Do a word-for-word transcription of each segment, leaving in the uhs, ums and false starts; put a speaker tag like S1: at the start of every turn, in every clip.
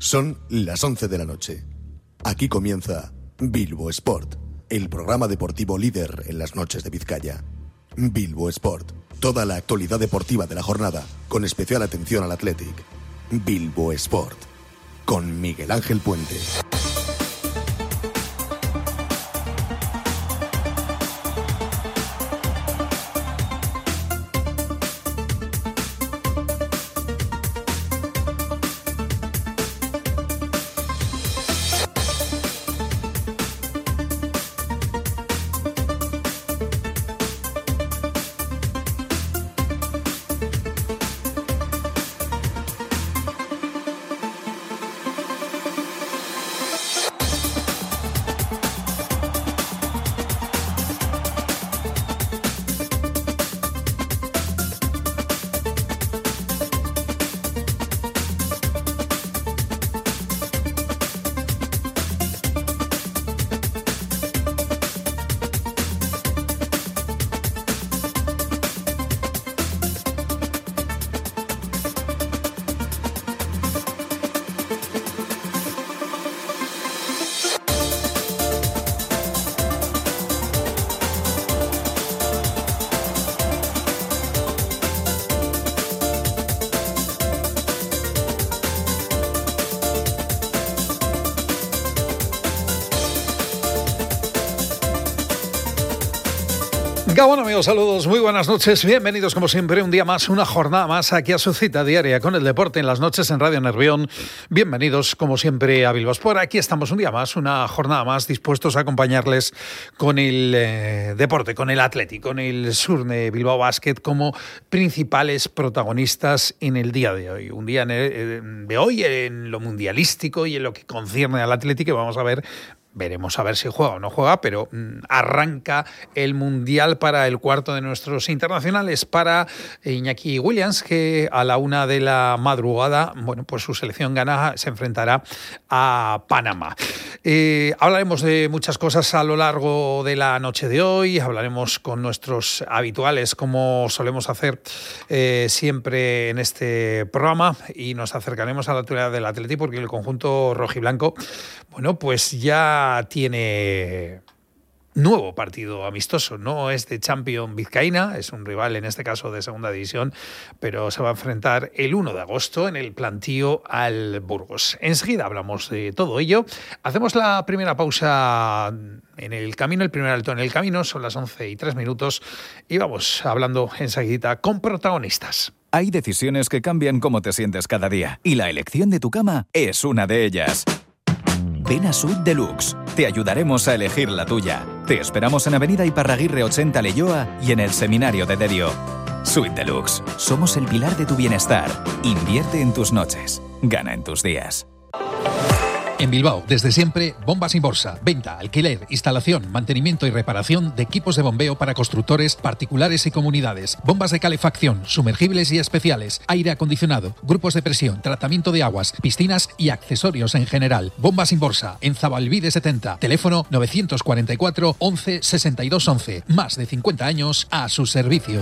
S1: Son las once de la noche. Aquí comienza Bilbo Sport, el programa deportivo líder en las noches de Vizcaya. Bilbo Sport, toda la actualidad deportiva de la jornada, con especial atención al Athletic. Bilbo Sport, con Miguel Ángel Puente.
S2: Bueno, amigos, saludos, muy buenas noches, bienvenidos como siempre un día más, una jornada más aquí a su cita diaria con el deporte en las noches en Radio Nervión. Bienvenidos como siempre a Bilbo Sport. Aquí estamos un día más, una jornada más, dispuestos a acompañarles con el eh, deporte, con el Athletic, con el Surne Bilbao Basket como principales protagonistas en el día de hoy. Un día de hoy en lo mundialístico y en lo que concierne al Athletic, que vamos a ver. Veremos a ver si juega o no juega, pero mmm, arranca el Mundial para el cuarto de nuestros internacionales, para Iñaki Williams, que a la una de la madrugada, bueno, pues su selección gana, se enfrentará a Panamá. Eh, hablaremos de muchas cosas a lo largo de la noche de hoy, hablaremos con nuestros habituales, como solemos hacer eh, siempre en este programa, y nos acercaremos a la actualidad del Athletic, porque el conjunto rojiblanco, bueno, pues ya tiene nuevo partido amistoso. No es de Champions vizcaína, es un rival en este caso de segunda división, pero se va a enfrentar el uno de agosto en el plantío al Burgos. Enseguida hablamos de todo ello. Hacemos la primera pausa en el camino, el primer alto en el camino, son las once y tres minutos y vamos hablando enseguida con protagonistas.
S3: Hay decisiones que cambian cómo te sientes cada día y la elección de tu cama es una de ellas. Ven a Suite Deluxe. Te ayudaremos a elegir la tuya. Te esperamos en Avenida Iparraguirre ochenta Leioa y en el Seminario de Derio. Suite Deluxe. Somos el pilar de tu bienestar. Invierte en tus noches. Gana en tus días.
S4: En Bilbao, desde siempre, Bombas Inborsa. Venta, alquiler, instalación, mantenimiento y reparación de equipos de bombeo para constructores, particulares y comunidades. Bombas de calefacción, sumergibles y especiales, aire acondicionado, grupos de presión, tratamiento de aguas, piscinas y accesorios en general. Bombas Inborsa, en Zabalbide setenta. Teléfono novecientos cuarenta y cuatro, once, sesenta y dos once. Más de cincuenta años a su servicio.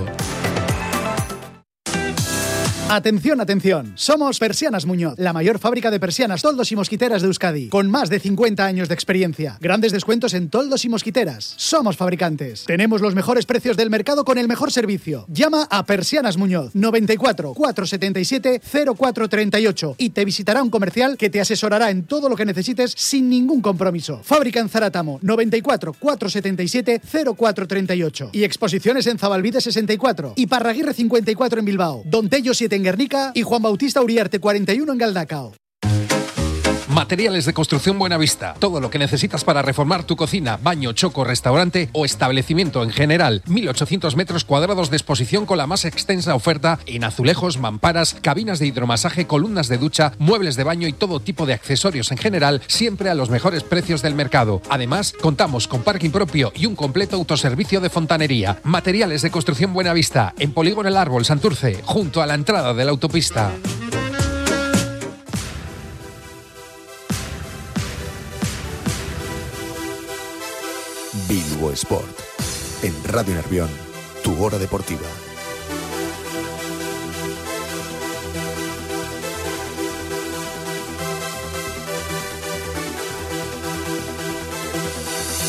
S5: Atención, atención. Somos Persianas Muñoz, la mayor fábrica de persianas, toldos y mosquiteras de Euskadi, con más de cincuenta años de experiencia. Grandes descuentos en toldos y mosquiteras. Somos fabricantes. Tenemos los mejores precios del mercado con el mejor servicio. Llama a Persianas Muñoz, noventa y cuatro, cuatrocientos setenta y siete, cero cuatro treinta y ocho, y te visitará un comercial que te asesorará en todo lo que necesites sin ningún compromiso. Fábrica en Zaratamo, noventa y cuatro, cuatrocientos setenta y siete, cero cuatro treinta y ocho. Y exposiciones en Zabalbide sesenta y cuatro, y Parraguirre cincuenta y cuatro en Bilbao, Don Tello siete en Guernica y Juan Bautista Uriarte cuarenta y uno en Galdacao.
S4: Materiales de Construcción Buenavista. Todo lo que necesitas para reformar tu cocina, baño, choco, restaurante o establecimiento en general. mil ochocientos metros cuadrados de exposición con la más extensa oferta en azulejos, mamparas, cabinas de hidromasaje, columnas de ducha, muebles de baño y todo tipo de accesorios en general, siempre a los mejores precios del mercado. Además, contamos con parking propio y un completo autoservicio de fontanería. Materiales de Construcción Buenavista, en Polígono El Árbol, Santurce, junto a la entrada de la autopista.
S1: Bilbo Sport, en Radio Nervión, tu hora deportiva.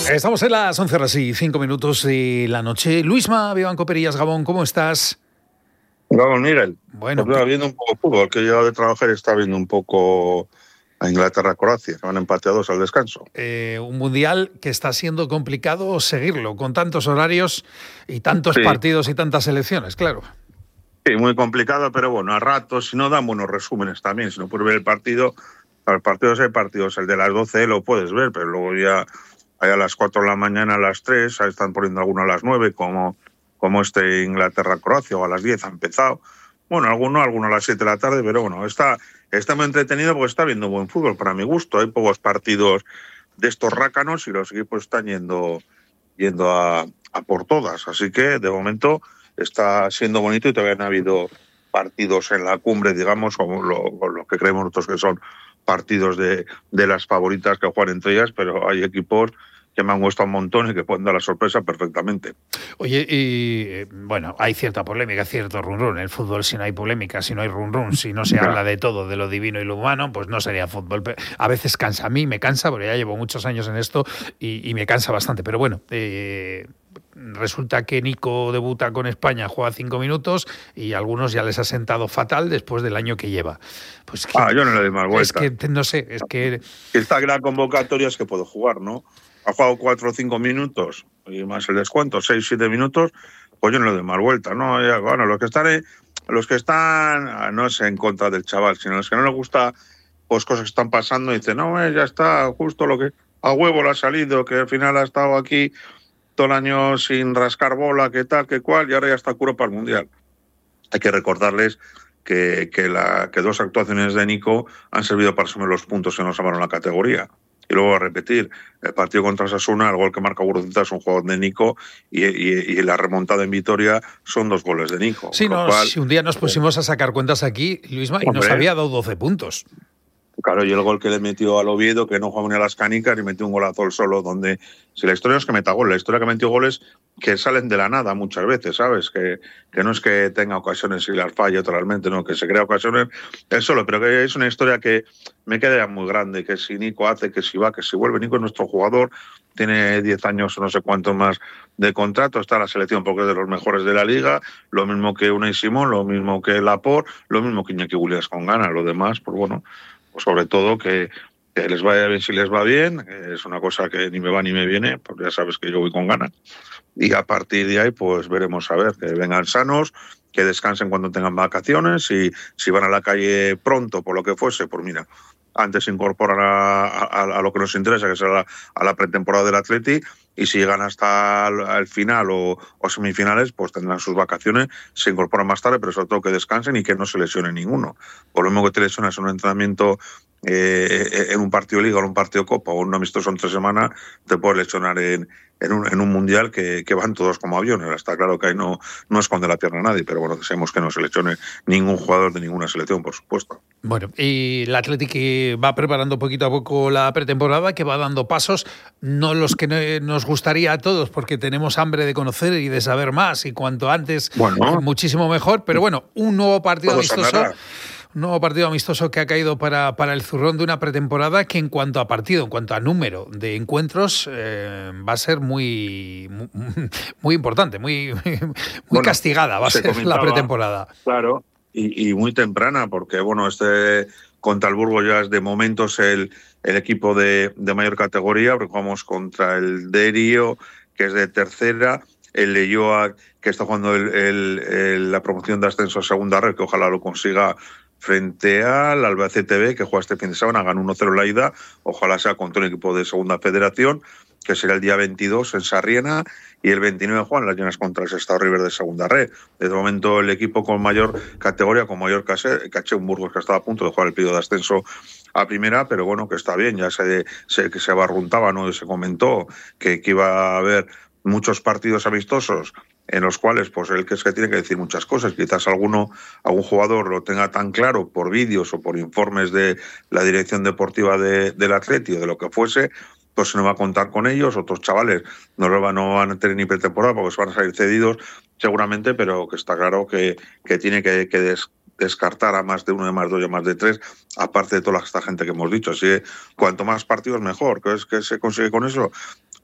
S2: Estamos en las once horas y cinco minutos de la noche. Luisma Vivanco Perillas, Gabón, ¿cómo estás?
S6: Gabón, Miguel.
S2: Bueno,
S6: pues, viendo un poco fútbol, que he llegado de trabajar y está viendo un poco a Inglaterra-Croacia, que van empateados al descanso.
S2: Eh, un mundial que está siendo complicado seguirlo, con tantos horarios y tantos
S6: sí.
S2: partidos y tantas selecciones, claro.
S6: Sí, muy complicado, pero bueno, a ratos, si no dan buenos resúmenes también, si no puedes ver el partido, los partidos hay partidos, el de las doce lo puedes ver, pero luego ya hay a las cuatro de la mañana, a las tres, ahí están poniendo alguno a las nueve, como, como este Inglaterra-Croacia, o a las diez ha empezado. Bueno, alguno, alguno a las siete de la tarde, pero bueno, está, está muy entretenido porque está viendo buen fútbol, para mi gusto. Hay pocos partidos de estos rácanos y los equipos están yendo, yendo a, a por todas. Así que, de momento, está siendo bonito y todavía no ha habido partidos en la cumbre, digamos, como lo, lo que creemos nosotros que son partidos de, de las favoritas que juegan entre ellas, pero hay equipos que me han gustado un montón y que pueden dar la sorpresa perfectamente.
S2: Oye, y bueno, hay cierta polémica, cierto run run. El fútbol, si no hay polémica, si no hay run run, si no se habla de todo, de lo divino y lo humano, pues no sería fútbol. A veces cansa, a mí me cansa, porque ya llevo muchos años en esto y, y me cansa bastante. Pero bueno, eh, resulta que Nico debuta con España, juega cinco minutos y a algunos ya les ha sentado fatal después del año que lleva. Pues que,
S6: ah, yo no le doy más vuelta.
S2: Es que, no sé, es que...
S6: Esta gran convocatoria es que puedo jugar, ¿no? Ha jugado cuatro o cinco minutos y más el descuento, seis, siete minutos, pues yo no le doy más vuelta, ¿no? Ya, bueno, los que están, los que están, no es en contra del chaval, sino los que no les gusta, pues cosas que están pasando, y dicen, no, eh, ya está, justo lo que a huevo le ha salido, que al final ha estado aquí todo el año sin rascar bola, que tal, que cual, y ahora ya está curo para el Mundial. Hay que recordarles que, que, la, que dos actuaciones de Nico han servido para asumir los puntos que nos llamaron la categoría. Y luego a repetir, el partido contra Osasuna, el gol que marca Guruceta es un jugador de Nico y, y, y la remontada en Vitoria son dos goles de Nico.
S2: Sí, no, cual, si un día nos pusimos a sacar cuentas aquí, Luisma, y hombre, nos había dado doce puntos.
S6: Claro, y el gol que le metió al Oviedo, que no juega ni a las canicas, y metió un golazo él solo, donde si la historia no es que meta gol, la historia que metió goles que salen de la nada muchas veces, ¿sabes? Que, que no es que tenga ocasiones y las falle totalmente, no, que se crea ocasiones él solo, pero que es una historia que me queda muy grande, que si Nico hace, que si va, que si vuelve. Nico es nuestro jugador, tiene diez años o no sé cuánto más de contrato, está en la selección porque es de los mejores de la liga, lo mismo que Unai Simón, lo mismo que Laporte, lo mismo que Iñaki Williams con ganas, lo demás, pues bueno, pues sobre todo que, que les vaya bien si les va bien, es una cosa que ni me va ni me viene, porque ya sabes que yo voy con ganas. Y a partir de ahí, pues veremos a ver, que vengan sanos, que descansen cuando tengan vacaciones, y si van a la calle pronto, por lo que fuese, pues mira, antes se incorporan a, a, a lo que nos interesa, que es a la, a la pretemporada del Atleti, y si llegan hasta el, el final o, o semifinales, pues tendrán sus vacaciones, se incorporan más tarde, pero sobre todo que descansen y que no se lesione ninguno. Por lo mismo que te lesionas en un entrenamiento eh, en un partido Liga o en un partido Copa o en un amistoso en tres semanas, te puedes lesionar en, en, un, en un mundial que, que van todos como aviones. Está claro que ahí no, no esconde la pierna a nadie, pero bueno, deseamos que no se lesione ningún jugador de ninguna selección, por supuesto.
S2: Bueno, y el Athletic que va preparando poquito a poco la pretemporada, que va dando pasos, no los que nos gustaría a todos, porque tenemos hambre de conocer y de saber más, y cuanto antes, bueno, muchísimo mejor, pero bueno, un nuevo partido amistoso, un nuevo partido amistoso que ha caído para, para el zurrón de una pretemporada que en cuanto a partido, en cuanto a número de encuentros, eh, va a ser muy, muy, muy importante, muy, muy bueno, castigada va a ser la pretemporada.
S6: Claro. Y, y muy temprana, porque bueno, este contra el Burgos ya es de momentos el, el equipo de, de mayor categoría, porque jugamos contra el Derio, que es de tercera, el Leioa, que está jugando el, el, el, la promoción de ascenso a segunda red, que ojalá lo consiga frente al Albacete B, que juega este fin de semana, ganó uno cero la ida, ojalá sea contra un equipo de segunda federación, que será el día veintidós en Sarriena, y el veintinueve juegan las Llanas contra el Sestao River de segunda red. Desde el momento el equipo con mayor categoría, con mayor caché, caché un Burgos que estaba a punto de jugar el periodo de ascenso a primera, pero bueno, que está bien, ya se, se, que se barruntaba, ¿no? Se comentó que, que iba a haber muchos partidos amistosos en los cuales pues el que es que tiene que decir muchas cosas, quizás alguno, algún jugador lo tenga tan claro por vídeos o por informes de la dirección deportiva de, del Atleti o de lo que fuese, pues no va a contar con ellos. Otros chavales no lo van, no van a tener ni pretemporada porque se van a salir cedidos seguramente, pero que está claro que, que tiene que, que des, descartar a más de uno, de más de dos y a más de tres, aparte de toda esta gente que hemos dicho. Así que cuanto más partidos mejor. ¿Qué es que se consigue con eso?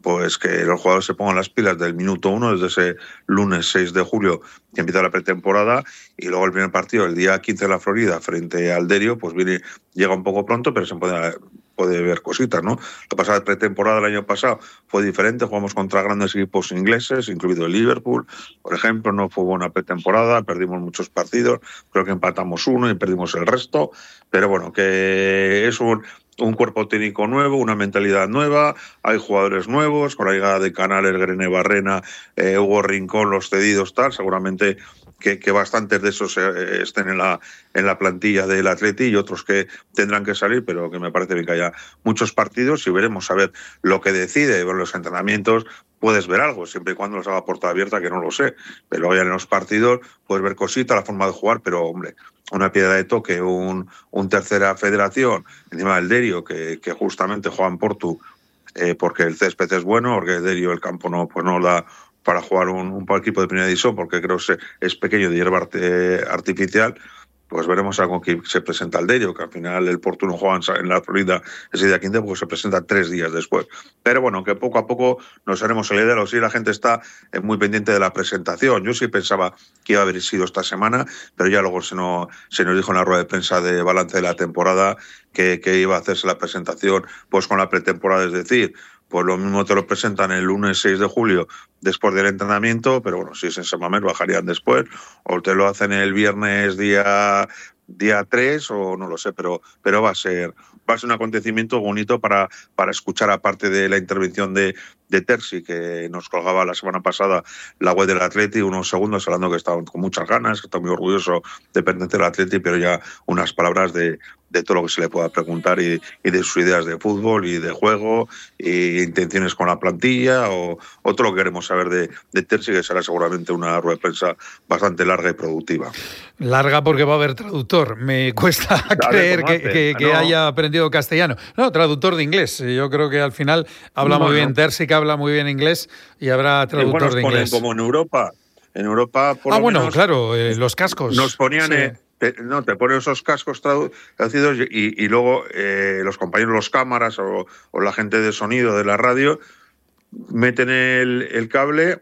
S6: pues que los jugadores se pongan las pilas del minuto uno, desde ese lunes seis de julio que empieza la pretemporada, y luego el primer partido el día quince en la Florida frente al Derio, pues viene, llega un poco pronto, pero se puede, puede ver cositas, ¿no? La pasada pretemporada el año pasado fue diferente, jugamos contra grandes equipos ingleses, incluido el Liverpool, por ejemplo, no fue buena pretemporada, perdimos muchos partidos, creo que empatamos uno y perdimos el resto, pero bueno, que es un... un cuerpo técnico nuevo, una mentalidad nueva, hay jugadores nuevos, con la llegada de Canales, Grené Barrena, eh, Hugo Rincón, los cedidos, tal, seguramente que, que bastantes de esos eh, estén en la, en la plantilla del Atleti y otros que tendrán que salir, pero que me parece bien que haya muchos partidos y veremos a ver lo que decide. En los entrenamientos puedes ver algo, siempre y cuando los haga puerta abierta, que no lo sé, pero hoy en los partidos puedes ver cositas, la forma de jugar, pero hombre, una piedra de toque, un, un tercera federación, encima del Derio, que, que justamente juega en Portu, eh, porque el césped es bueno, porque el Derio el campo no, pues no da para jugar un, un equipo de primera división, porque creo que es pequeño, de hierba artificial. Pues veremos algo que se presenta al Derio, que al final el Porto no juega en la Florida ese día quince, porque se presenta tres días después. Pero bueno, que poco a poco nos haremos el idea. Sí, la gente está muy pendiente de la presentación. Yo sí pensaba que iba a haber sido esta semana, pero ya luego se nos, se nos dijo en la rueda de prensa de balance de la temporada que, que iba a hacerse la presentación pues con la pretemporada, es decir, pues lo mismo te lo presentan el lunes seis de julio después del entrenamiento, pero bueno, si es en San Mamés bajarían después, o te lo hacen el viernes día día tres, o no lo sé, pero pero va a ser va a ser un acontecimiento bonito para, para escuchar, aparte de la intervención de, de Terzi, que nos colgaba la semana pasada la web del Atleti, unos segundos hablando que estaba con muchas ganas, que está muy orgulloso de pertenecer al Atleti, pero ya unas palabras de, de todo lo que se le pueda preguntar y, y de sus ideas de fútbol y de juego y intenciones con la plantilla, o, o todo lo que queremos saber de, de Terzi, que será seguramente una rueda de prensa bastante larga y productiva.
S2: Larga porque va a haber traductor. Me cuesta creer que, que, que no. haya aprendido castellano. No, traductor de inglés. Yo creo que al final habla bueno, muy bien Terzi, que habla muy bien inglés, y habrá traductor
S6: bueno,
S2: de inglés.
S6: Como en Europa. En Europa, por
S2: ah,
S6: lo
S2: bueno,
S6: menos,
S2: claro, eh, los cascos.
S6: Nos ponían...
S2: Sí.
S6: Eh, te, no, te ponen esos cascos traducidos y, y luego eh, los compañeros, los cámaras o, o la gente de sonido de la radio meten el, el cable...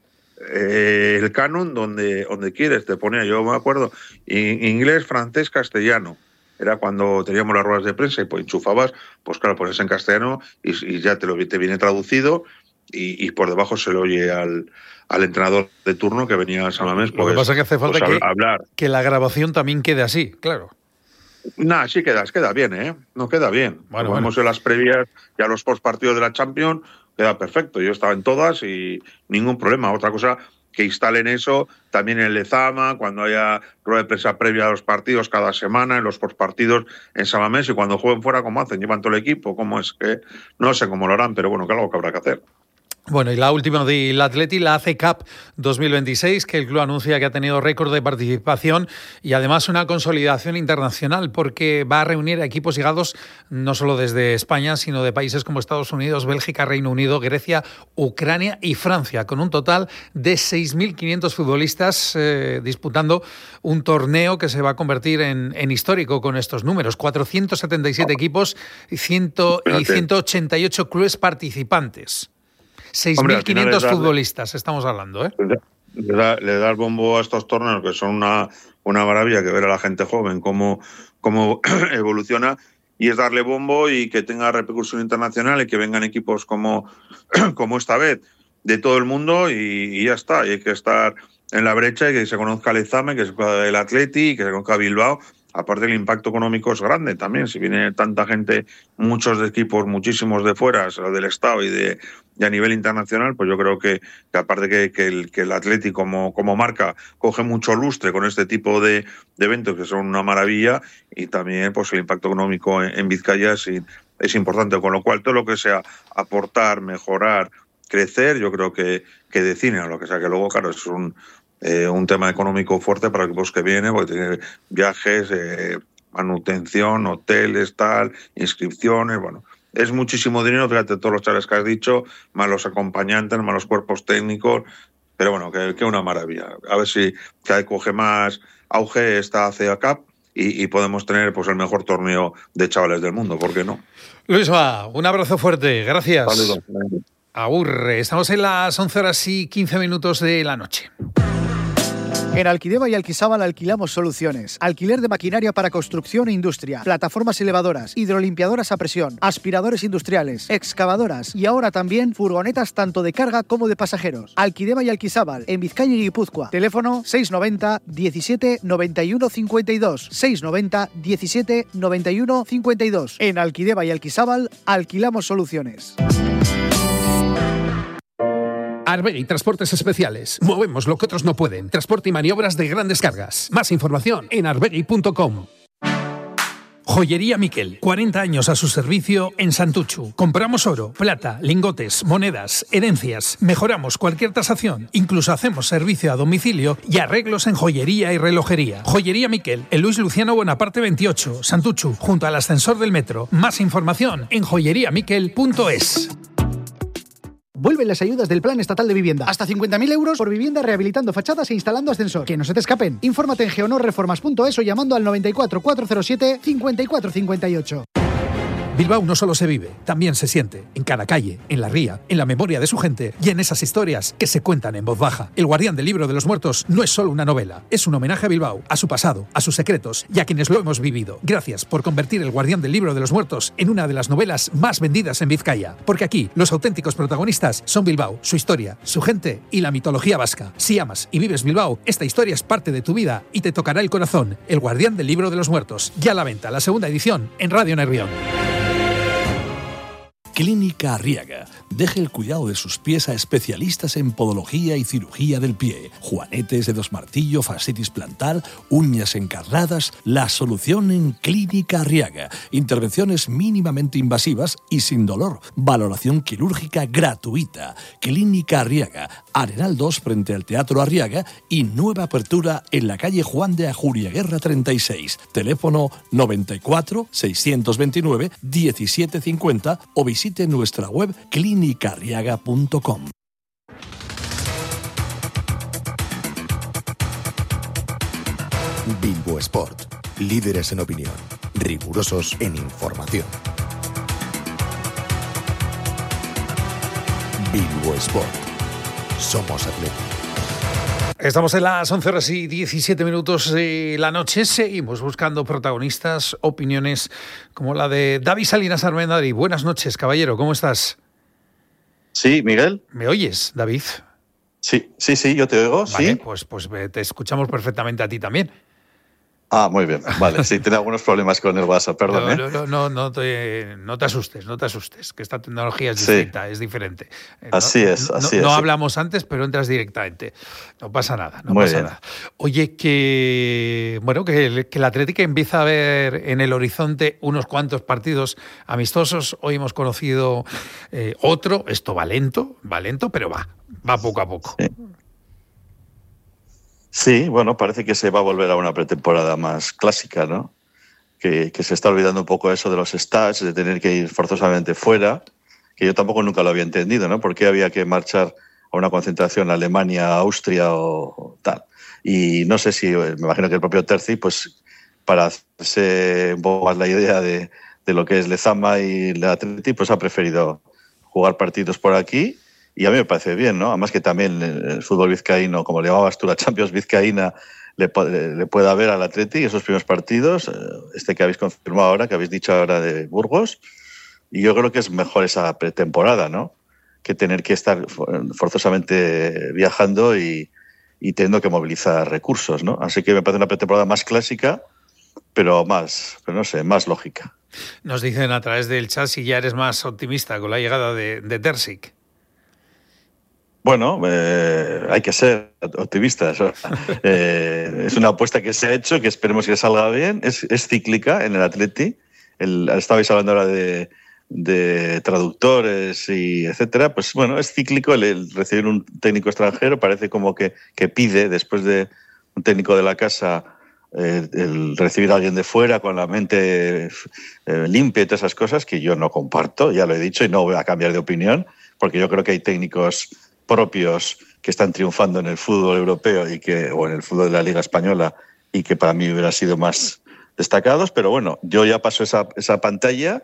S6: Eh, el canon donde, donde quieres, te ponía, yo me acuerdo, inglés, francés, castellano. Era cuando teníamos las ruedas de prensa y pues enchufabas, pues claro, pones en castellano y, y ya te lo te viene traducido y, y por debajo se lo oye al, al entrenador de turno que venía a San Mamés. Pues,
S2: lo que pasa es que hace falta
S6: pues,
S2: que,
S6: hablar.
S2: que la grabación también quede así, claro.
S6: Nah, sí queda, queda bien, ¿eh? No queda bien.
S2: Bueno,
S6: Como vemos
S2: bueno.
S6: en las previas, ya los postpartidos de la Champions, queda perfecto. Yo estaba en todas y ningún problema. Otra cosa, que instalen eso también en Lezama, cuando haya rueda de prensa previa a los partidos cada semana, en los postpartidos en San Mamés, y cuando jueguen fuera, ¿cómo hacen? ¿Llevan todo el equipo? ¿Cómo es? que No sé cómo lo harán, pero bueno, que algo que habrá que hacer.
S2: Bueno, y la última del Atleti, la A C Cup dos mil veintiséis, que el club anuncia que ha tenido récord de participación y además una consolidación internacional, porque va a reunir a equipos llegados no solo desde España, sino de países como Estados Unidos, Bélgica, Reino Unido, Grecia, Ucrania y Francia, con un total de seis mil quinientos futbolistas eh, disputando un torneo que se va a convertir en, en histórico con estos números. cuatrocientos setenta y siete equipos y, ciento, y ciento ochenta y ocho clubes participantes. seis mil quinientos futbolistas estamos hablando, ¿eh?
S6: Le da, le da el bombo a estos torneos, que son una, una maravilla, que ver a la gente joven cómo, cómo evoluciona, y es darle bombo y que tenga repercusión internacional y que vengan equipos como, como esta vez de todo el mundo y, y ya está. Y hay que estar en la brecha y que se conozca el Ezame, que se conozca el Atleti, que se conozca Bilbao. Aparte, el impacto económico es grande también. Si viene tanta gente, muchos de equipos, muchísimos de fuera, del Estado y de y a nivel internacional, pues yo creo que, que aparte que, que, el, que el Atleti como, como marca coge mucho lustre con este tipo de, de eventos que son una maravilla, y también pues el impacto económico en, en Vizcaya es, es importante. Con lo cual, todo lo que sea aportar, mejorar, crecer, yo creo que, que decine, lo que sea que luego, claro, es un... Eh, un tema económico fuerte para equipos que vienen, porque tiene viajes, eh, manutención, hoteles, tal, inscripciones, bueno, es muchísimo dinero, fíjate, todos los chavales que has dicho, más los acompañantes, más los cuerpos técnicos, pero bueno, que, que una maravilla. A ver si cada vez coge más auge esta A C A Cup y, y podemos tener pues el mejor torneo de chavales del mundo, ¿por qué no?
S2: Luisma, un abrazo fuerte, gracias.
S6: Saludos.
S2: Aburre. Estamos en las once horas y quince minutos de la noche.
S5: En Alquideva y Alquisábal alquilamos soluciones. Alquiler de maquinaria para construcción e industria, plataformas elevadoras, hidrolimpiadoras a presión, aspiradores industriales, excavadoras y ahora también furgonetas tanto de carga como de pasajeros. Alquideva y Alquisábal, en Vizcaya y Guipúzcoa. Teléfono seiscientos noventa, diecisiete, noventa y uno, cincuenta y dos. seiscientos noventa, diecisiete, noventa y uno, cincuenta y dos. En Alquideva y Alquisábal alquilamos soluciones.
S4: Arbery Transportes Especiales. Movemos lo que otros no pueden. Transporte y maniobras de grandes cargas. Más información en arbery punto com. Joyería Miquel, cuarenta años a su servicio en Santuchu. Compramos oro, plata, lingotes, monedas, herencias. Mejoramos cualquier tasación. Incluso hacemos servicio a domicilio y arreglos en joyería y relojería. Joyería Miquel, en Luis Luciano Bonaparte veintiocho, Santuchu, junto al ascensor del metro. Más información en joyería miquel punto es.
S5: Vuelven las ayudas del Plan Estatal de Vivienda. Hasta cincuenta mil euros por vivienda rehabilitando fachadas e instalando ascensor. Que no se te escapen. Infórmate en geonorreformas punto es o llamando al noventa y cuatro, cuatrocientos siete, cincuenta y cuatro cincuenta y ocho.
S4: Bilbao no solo se vive, también se siente. En cada calle, en la ría, en la memoria de su gente y en esas historias que se cuentan en voz baja. El Guardián del Libro de los Muertos no es solo una novela. Es un homenaje a Bilbao, a su pasado, a sus secretos y a quienes lo hemos vivido. Gracias por convertir El Guardián del Libro de los Muertos en una de las novelas más vendidas en Vizcaya. Porque aquí, los auténticos protagonistas son Bilbao, su historia, su gente y la mitología vasca. Si amas y vives Bilbao, esta historia es parte de tu vida y te tocará el corazón. El Guardián del Libro de los Muertos. Ya a la venta, la segunda edición, en Radio Nervión.
S7: Clínica Arriaga. Deje el cuidado de sus pies a especialistas en podología y cirugía del pie. Juanetes, dedos martillo, fascitis plantar, uñas encarnadas. La solución en Clínica Arriaga. Intervenciones mínimamente invasivas y sin dolor. Valoración quirúrgica gratuita. Clínica Arriaga. Arenal dos frente al Teatro Arriaga y nueva apertura en la calle Juan de Ajuriaguerra treinta y seis. Teléfono noventa y cuatro, seiscientos veintinueve, diecisiete cincuenta o visite nuestra web clínica arriaga punto com.
S1: Bilbo Sport. Líderes en opinión. Rigurosos en información. Bilbo Sport. Somos atletas.
S2: Estamos en las once horas y diecisiete minutos de la noche. Seguimos buscando protagonistas, opiniones como la de David Salinas Armendari. Buenas noches, caballero. ¿Cómo estás?
S8: Sí, Miguel.
S2: ¿Me oyes, David?
S8: Sí, sí, sí, yo te oigo.
S2: Vale,
S8: sí.
S2: pues, pues te escuchamos perfectamente a ti también.
S8: Ah, muy bien. Vale, sí, tengo algunos problemas con el WhatsApp, perdón.
S2: No,
S8: ¿eh?
S2: no, no, no, no, te, no te asustes, no te asustes, que esta tecnología es distinta, sí. Es diferente.
S8: Así
S2: no,
S8: es, así
S2: no,
S8: es.
S2: No
S8: sí.
S2: hablamos antes, pero entras directamente. No pasa nada, no
S8: muy
S2: pasa
S8: bien.
S2: nada. Oye, que bueno, que el, que el Atlético empieza a ver en el horizonte unos cuantos partidos amistosos. Hoy hemos conocido eh, otro, esto va lento, va lento, pero va, va poco a poco.
S8: Sí. Sí, bueno, parece que se va a volver a una pretemporada más clásica, ¿no? Que, que se está olvidando un poco eso de los stats, de tener que ir forzosamente fuera, que yo tampoco nunca lo había entendido, ¿no? ¿Por qué había que marchar a una concentración a Alemania, Austria o, o tal? Y no sé si, me imagino que el propio Terzi, pues para hacerse un poco más la idea de, de lo que es Lezama y el Atleti, pues ha preferido jugar partidos por aquí. Y a mí me parece bien, ¿no? Además que también el fútbol vizcaíno, como le llamabas tú, la Champions vizcaína, le, le pueda ver al Atleti esos primeros partidos, este que habéis confirmado ahora, que habéis dicho ahora de Burgos, y yo creo que es mejor esa pretemporada, ¿no? Que tener que estar forzosamente viajando y, y teniendo que movilizar recursos, ¿no? Así que me parece una pretemporada más clásica, pero más, pero no sé, más lógica.
S2: Nos dicen a través del chat si ya eres más optimista con la llegada de, de Terzic.
S8: Bueno, eh, hay que ser optimistas. eh, es una apuesta que se ha hecho, que esperemos que salga bien. Es, es cíclica en el Atleti. El, estabais hablando ahora de, de traductores y etcétera. Pues bueno, es cíclico el, el recibir un técnico extranjero. Parece como que, que pide, después de un técnico de la casa, eh, el recibir a alguien de fuera con la mente eh, limpia y todas esas cosas que yo no comparto. Ya lo he dicho y no voy a cambiar de opinión, porque yo creo que hay técnicos propios que están triunfando en el fútbol europeo y que, o en el fútbol de la Liga Española y que para mí hubieran sido más destacados, pero bueno, yo ya paso esa, esa pantalla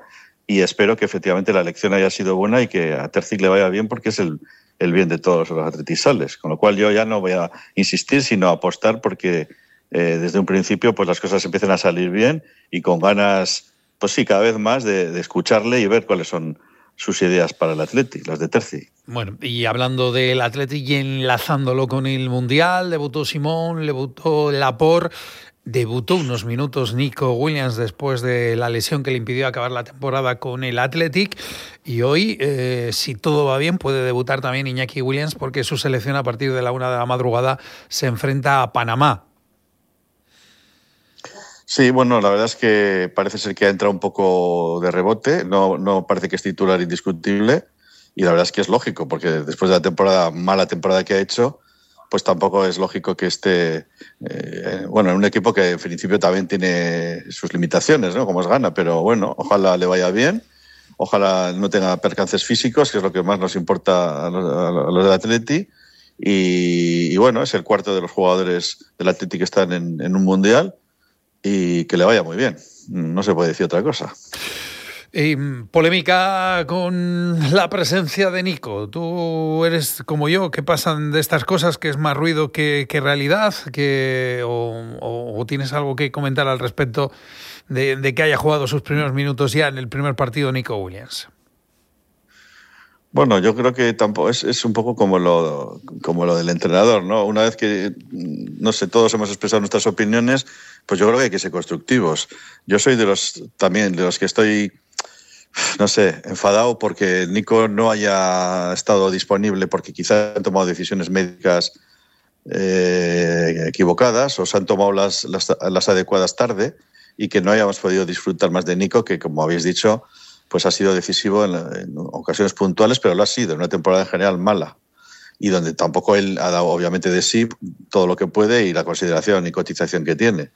S8: y espero que efectivamente la elección haya sido buena y que a Terzic le vaya bien, porque es el, el bien de todos los atletisales. Con lo cual yo ya no voy a insistir, sino apostar porque eh, desde un principio pues las cosas empiecen a salir bien y con ganas, pues sí, cada vez más de, de escucharle y ver cuáles son sus ideas para el Athletic, las de Terzic.
S2: Bueno, y hablando del Athletic y enlazándolo con el Mundial, debutó Simón, debutó Laporte, debutó unos minutos Nico Williams después de la lesión que le impidió acabar la temporada con el Athletic, y hoy, eh, si todo va bien, puede debutar también Iñaki Williams, porque su selección a partir de la una de la madrugada se enfrenta a Panamá.
S8: Sí, bueno, la verdad es que parece ser que ha entrado un poco de rebote, no, no parece que es titular indiscutible, y la verdad es que es lógico, porque después de la temporada, mala temporada que ha hecho, pues tampoco es lógico que esté, eh, bueno, en un equipo que en principio también tiene sus limitaciones, ¿no? Como es Ghana, pero bueno, ojalá le vaya bien, ojalá no tenga percances físicos, que es lo que más nos importa a los, a los del Athletic, y, y bueno, es el cuarto de los jugadores del Athletic que están en, en un mundial, y que le vaya muy bien. No se puede decir otra cosa.
S2: Y polémica con la presencia de Nico. Tú eres como yo, que pasan de estas cosas, que es más ruido que, que realidad, que o, o, o tienes algo que comentar al respecto de, de que haya jugado sus primeros minutos ya en el primer partido Nico Williams.
S8: Bueno, yo creo que tampoco es, es un poco como lo, como lo del entrenador, ¿no? Una vez que, no sé, todos hemos expresado nuestras opiniones, pues yo creo que hay que ser constructivos. Yo soy de los también de los que estoy, no sé, enfadado porque Nico no haya estado disponible, porque quizá han tomado decisiones médicas eh, equivocadas o se han tomado las, las, las adecuadas tarde, y que no hayamos podido disfrutar más de Nico, que como habéis dicho, pues ha sido decisivo en, en ocasiones puntuales, pero lo ha sido en una temporada en general mala, y donde tampoco él ha dado obviamente de sí todo lo que puede y la consideración y cotización que tiene.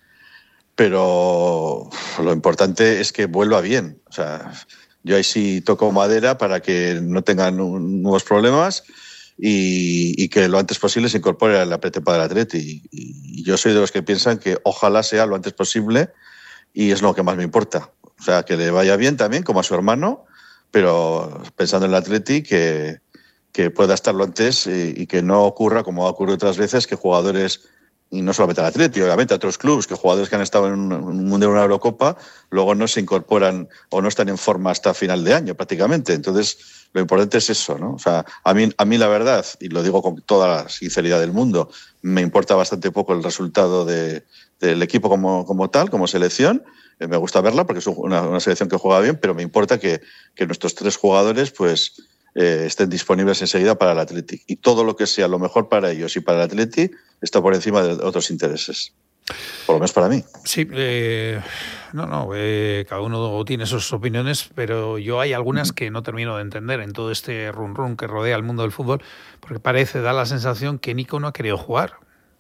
S8: Pero lo importante es que vuelva bien. O sea, yo ahí sí toco madera para que no tengan nuevos problemas y, y que lo antes posible se incorpore a la pretemporada del Atleti. Y, y yo soy de los que piensan que ojalá sea lo antes posible, y es lo que más me importa. O sea, que le vaya bien también, como a su hermano, pero pensando en el Atleti, que, que pueda estarlo antes y, y que no ocurra, como ha ocurrido otras veces, que jugadores, y no solamente al Atleti, obviamente a otros clubes, que jugadores que han estado en un, un Mundial o una Eurocopa, luego no se incorporan o no están en forma hasta final de año prácticamente. Entonces, lo importante es eso, ¿no? O sea, a mí, a mí la verdad, y lo digo con toda la sinceridad del mundo, me importa bastante poco el resultado de, del equipo como, como tal, como selección. Me gusta verla porque es una, una selección que juega bien, pero me importa que, que nuestros tres jugadores pues eh, estén disponibles enseguida para el Athletic. Y todo lo que sea lo mejor para ellos y para el Athletic está por encima de otros intereses. Por lo menos para mí.
S2: Sí, eh, no, no, eh, cada uno tiene sus opiniones, pero yo hay algunas que no termino de entender en todo este run run que rodea el mundo del fútbol, porque parece, da la sensación que Nico no ha querido jugar.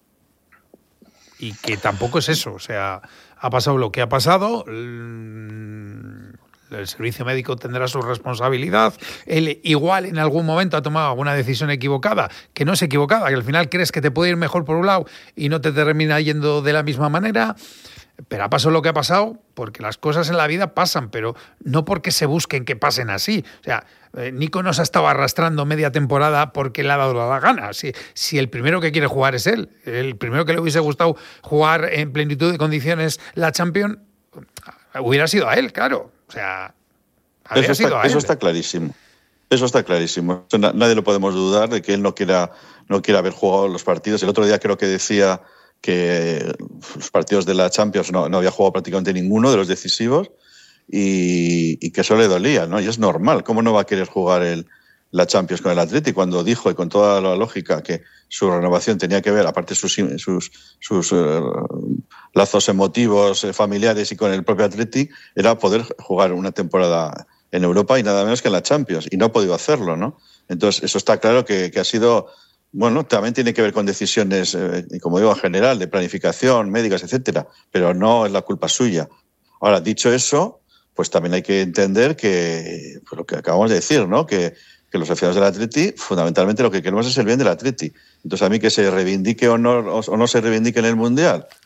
S2: Y que tampoco es eso, o sea, ha pasado lo que ha pasado, el servicio médico tendrá su responsabilidad, él igual en algún momento ha tomado alguna decisión equivocada, que no es equivocada, que al final crees que te puede ir mejor por un lado y no te termina yendo de la misma manera, pero ha pasado lo que ha pasado porque las cosas en la vida pasan, pero no porque se busquen que pasen así. O sea, eh, Nico no se ha estado arrastrando media temporada porque le ha dado la gana. Si, si el primero que quiere jugar es él, el primero que le hubiese gustado jugar en plenitud de condiciones la Champions, hubiera sido a él, claro. O sea, habría
S8: eso
S2: sido
S8: está,
S2: a él.
S8: Eso está clarísimo. Eso está clarísimo. Nadie lo podemos dudar de que él no quiera, no quiera haber jugado los partidos. El otro día creo que decía que los partidos de la Champions no, no había jugado prácticamente ninguno de los decisivos y, y que eso le dolía, ¿no? Y es normal. ¿Cómo no va a querer jugar el, la Champions con el Athletic cuando dijo, y con toda la lógica, que su renovación tenía que ver, aparte de sus, sus, sus uh, lazos emotivos, eh, familiares y con el propio Athletic, era poder jugar una temporada en Europa y nada menos que en la Champions, y no ha podido hacerlo, ¿no? Entonces, eso está claro que, que ha sido... Bueno, también tiene que ver con decisiones, eh, como digo, en general, de planificación, médicas, etcétera, pero no es la culpa suya. Ahora, dicho eso, pues también hay que entender que, pues lo que acabamos de decir, ¿no? Que, que los aficionados del Atleti, fundamentalmente lo que queremos es el bien del Atleti. Entonces, a mí que se reivindique o no, o no se reivindique en el Mundial,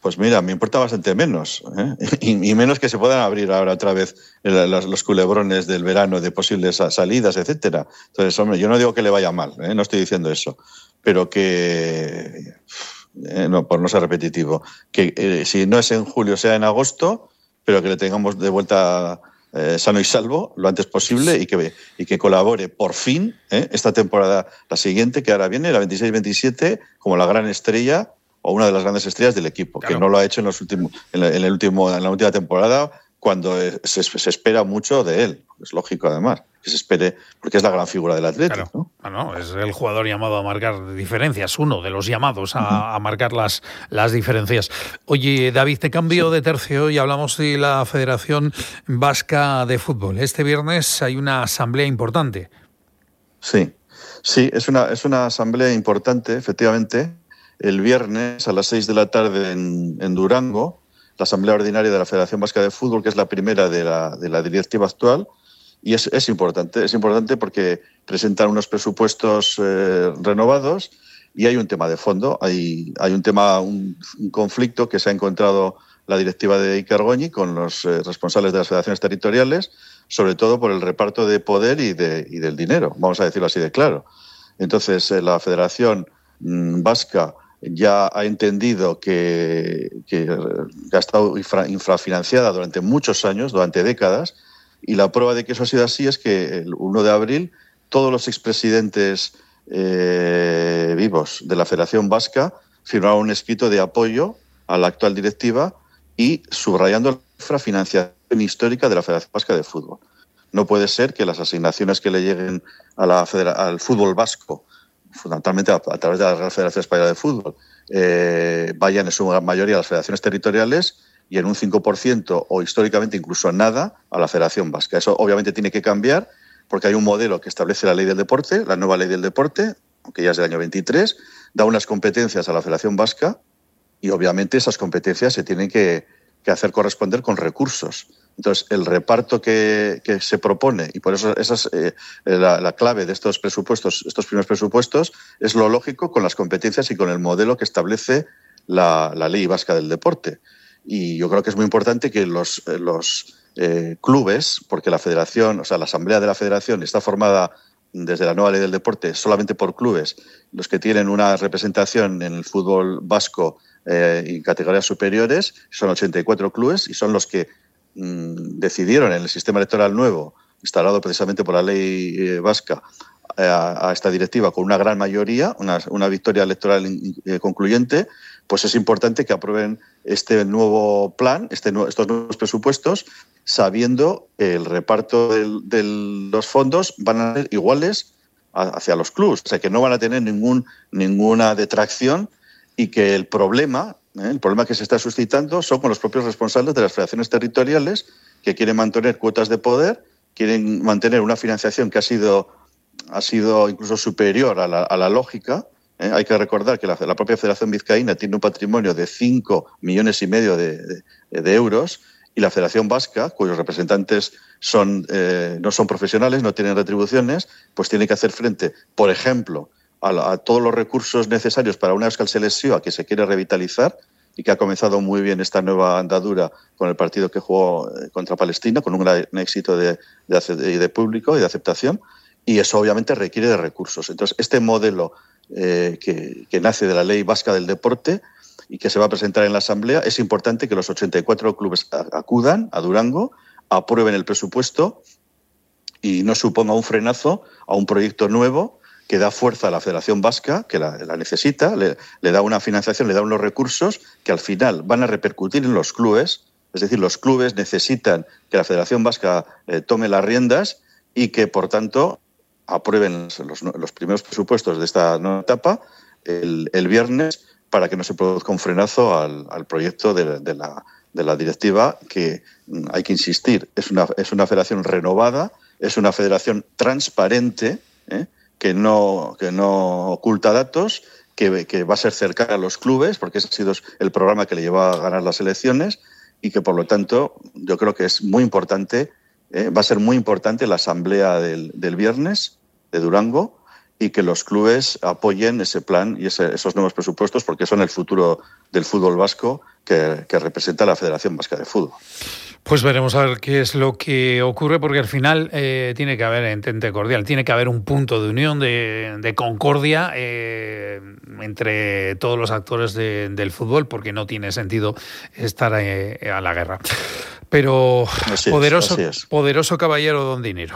S8: Pues mira, me importa bastante menos, ¿eh? y, y menos que se puedan abrir ahora otra vez los, los culebrones del verano de posibles salidas, etcétera. Entonces, hombre, yo no digo que le vaya mal, ¿eh? No estoy diciendo eso, pero que, eh, no, por no ser repetitivo, que eh, si no es en julio, sea en agosto, pero que le tengamos de vuelta eh, sano y salvo lo antes posible y que, y que colabore por fin ¿eh? esta temporada, la siguiente, que ahora viene, la veintiséis veintisiete, como la gran estrella o una de las grandes estrellas del equipo, claro. que no lo ha hecho en, los últimos, en, la, en, el último, en la última temporada, cuando se, se espera mucho de él. Es lógico, además, que se espere, porque es la gran figura del Atlético.
S2: Claro. ¿no? Ah, no, es el jugador llamado a marcar diferencias, uno de los llamados a, uh-huh. a marcar las, las diferencias. Oye, David, te cambio sí. de tercio y hablamos de la Federación Vasca de Fútbol. Este viernes hay una asamblea importante.
S8: Sí, sí, es una, es una asamblea importante, efectivamente. El viernes a las seis de la tarde en, en Durango, la Asamblea Ordinaria de la Federación Vasca de Fútbol, que es la primera de la, de la directiva actual, y es, es importante, es importante porque presentan unos presupuestos eh, renovados y hay un tema de fondo, hay, hay un tema, un, un conflicto que se ha encontrado la directiva de Iker Goñi con los eh, responsables de las federaciones territoriales, sobre todo por el reparto de poder y, de, y del dinero, vamos a decirlo así de claro. Entonces, eh, la Federación mm, Vasca ya ha entendido que, que ha estado infra, infrafinanciada durante muchos años, durante décadas, y la prueba de que eso ha sido así es que el primero de abril todos los expresidentes eh, vivos de la Federación Vasca firmaron un escrito de apoyo a la actual directiva y subrayando la infrafinanciación histórica de la Federación Vasca de Fútbol. No puede ser que las asignaciones que le lleguen a la federa- al fútbol vasco, fundamentalmente a, a través de la Real Federación Española de Fútbol, eh, vayan en su mayoría a las federaciones territoriales y en un cinco por ciento o históricamente incluso nada a la Federación Vasca. Eso obviamente tiene que cambiar porque hay un modelo que establece la Ley del Deporte, la nueva Ley del Deporte, aunque ya es del año veintitrés, da unas competencias a la Federación Vasca y obviamente esas competencias se tienen que, que hacer corresponder con recursos. Entonces, el reparto que, que se propone, y por eso esa es eh, la, la clave de estos presupuestos, estos primeros presupuestos, es lo lógico con las competencias y con el modelo que establece la, la Ley Vasca del Deporte. Y yo creo que es muy importante que los, los eh, clubes, porque la federación, o sea, la asamblea de la federación está formada desde la nueva Ley del Deporte solamente por clubes, los que tienen una representación en el fútbol vasco eh, y categorías superiores, son ochenta y cuatro clubes y son los que decidieron en el sistema electoral nuevo, instalado precisamente por la ley eh, vasca, a, a esta directiva con una gran mayoría, una, una victoria electoral in, eh, concluyente, pues es importante que aprueben este nuevo plan, este, estos nuevos presupuestos, sabiendo que el reparto de los fondos van a ser iguales a, hacia los clubes, o sea que no van a tener ningún, ninguna detracción y que el problema... El problema que se está suscitando son con los propios responsables de las federaciones territoriales que quieren mantener cuotas de poder, quieren mantener una financiación que ha sido, ha sido incluso superior a la, a la lógica. ¿eh? Hay que recordar que la, la propia Federación Vizcaína tiene un patrimonio de cinco millones y medio de, de, de euros y la Federación Vasca, cuyos representantes son, eh, no son profesionales, no tienen retribuciones, pues tiene que hacer frente, por ejemplo, A, la, a todos los recursos necesarios para una Euskal Selección que se quiere revitalizar y que ha comenzado muy bien esta nueva andadura con el partido que jugó contra Palestina, con un gran éxito de, de, de público y de aceptación, y eso obviamente requiere de recursos. Entonces, este modelo eh, que, que nace de la Ley Vasca del Deporte y que se va a presentar en la Asamblea, es importante que los ochenta y cuatro clubes acudan a Durango, aprueben el presupuesto y no suponga un frenazo a un proyecto nuevo que da fuerza a la Federación Vasca, que la, la necesita, le, le da una financiación, le da unos recursos que al final van a repercutir en los clubes. Es decir, los clubes necesitan que la Federación Vasca eh, tome las riendas y que, por tanto, aprueben los, los primeros presupuestos de esta nueva etapa el, el viernes para que no se produzca un frenazo al, al proyecto de, de, la, de la directiva, que hay que insistir, es una, es una federación renovada, es una federación transparente, ¿eh? que no, que no oculta datos, que, que va a ser cercana a los clubes, porque ese ha sido el programa que le llevó a ganar las elecciones y que, por lo tanto, yo creo que es muy importante, eh, va a ser muy importante la asamblea del, del viernes de Durango y que los clubes apoyen ese plan y ese, esos nuevos presupuestos, porque son el futuro del fútbol vasco que, que representa la Federación Vasca de Fútbol.
S2: Pues veremos a ver qué es lo que ocurre, porque al final eh, tiene que haber entente cordial, tiene que haber un punto de unión, de, de concordia eh, entre todos los actores de, del fútbol, porque no tiene sentido estar eh, a la guerra. Pero
S8: así
S2: poderoso,
S8: es, así es.
S2: poderoso caballero don Dinero.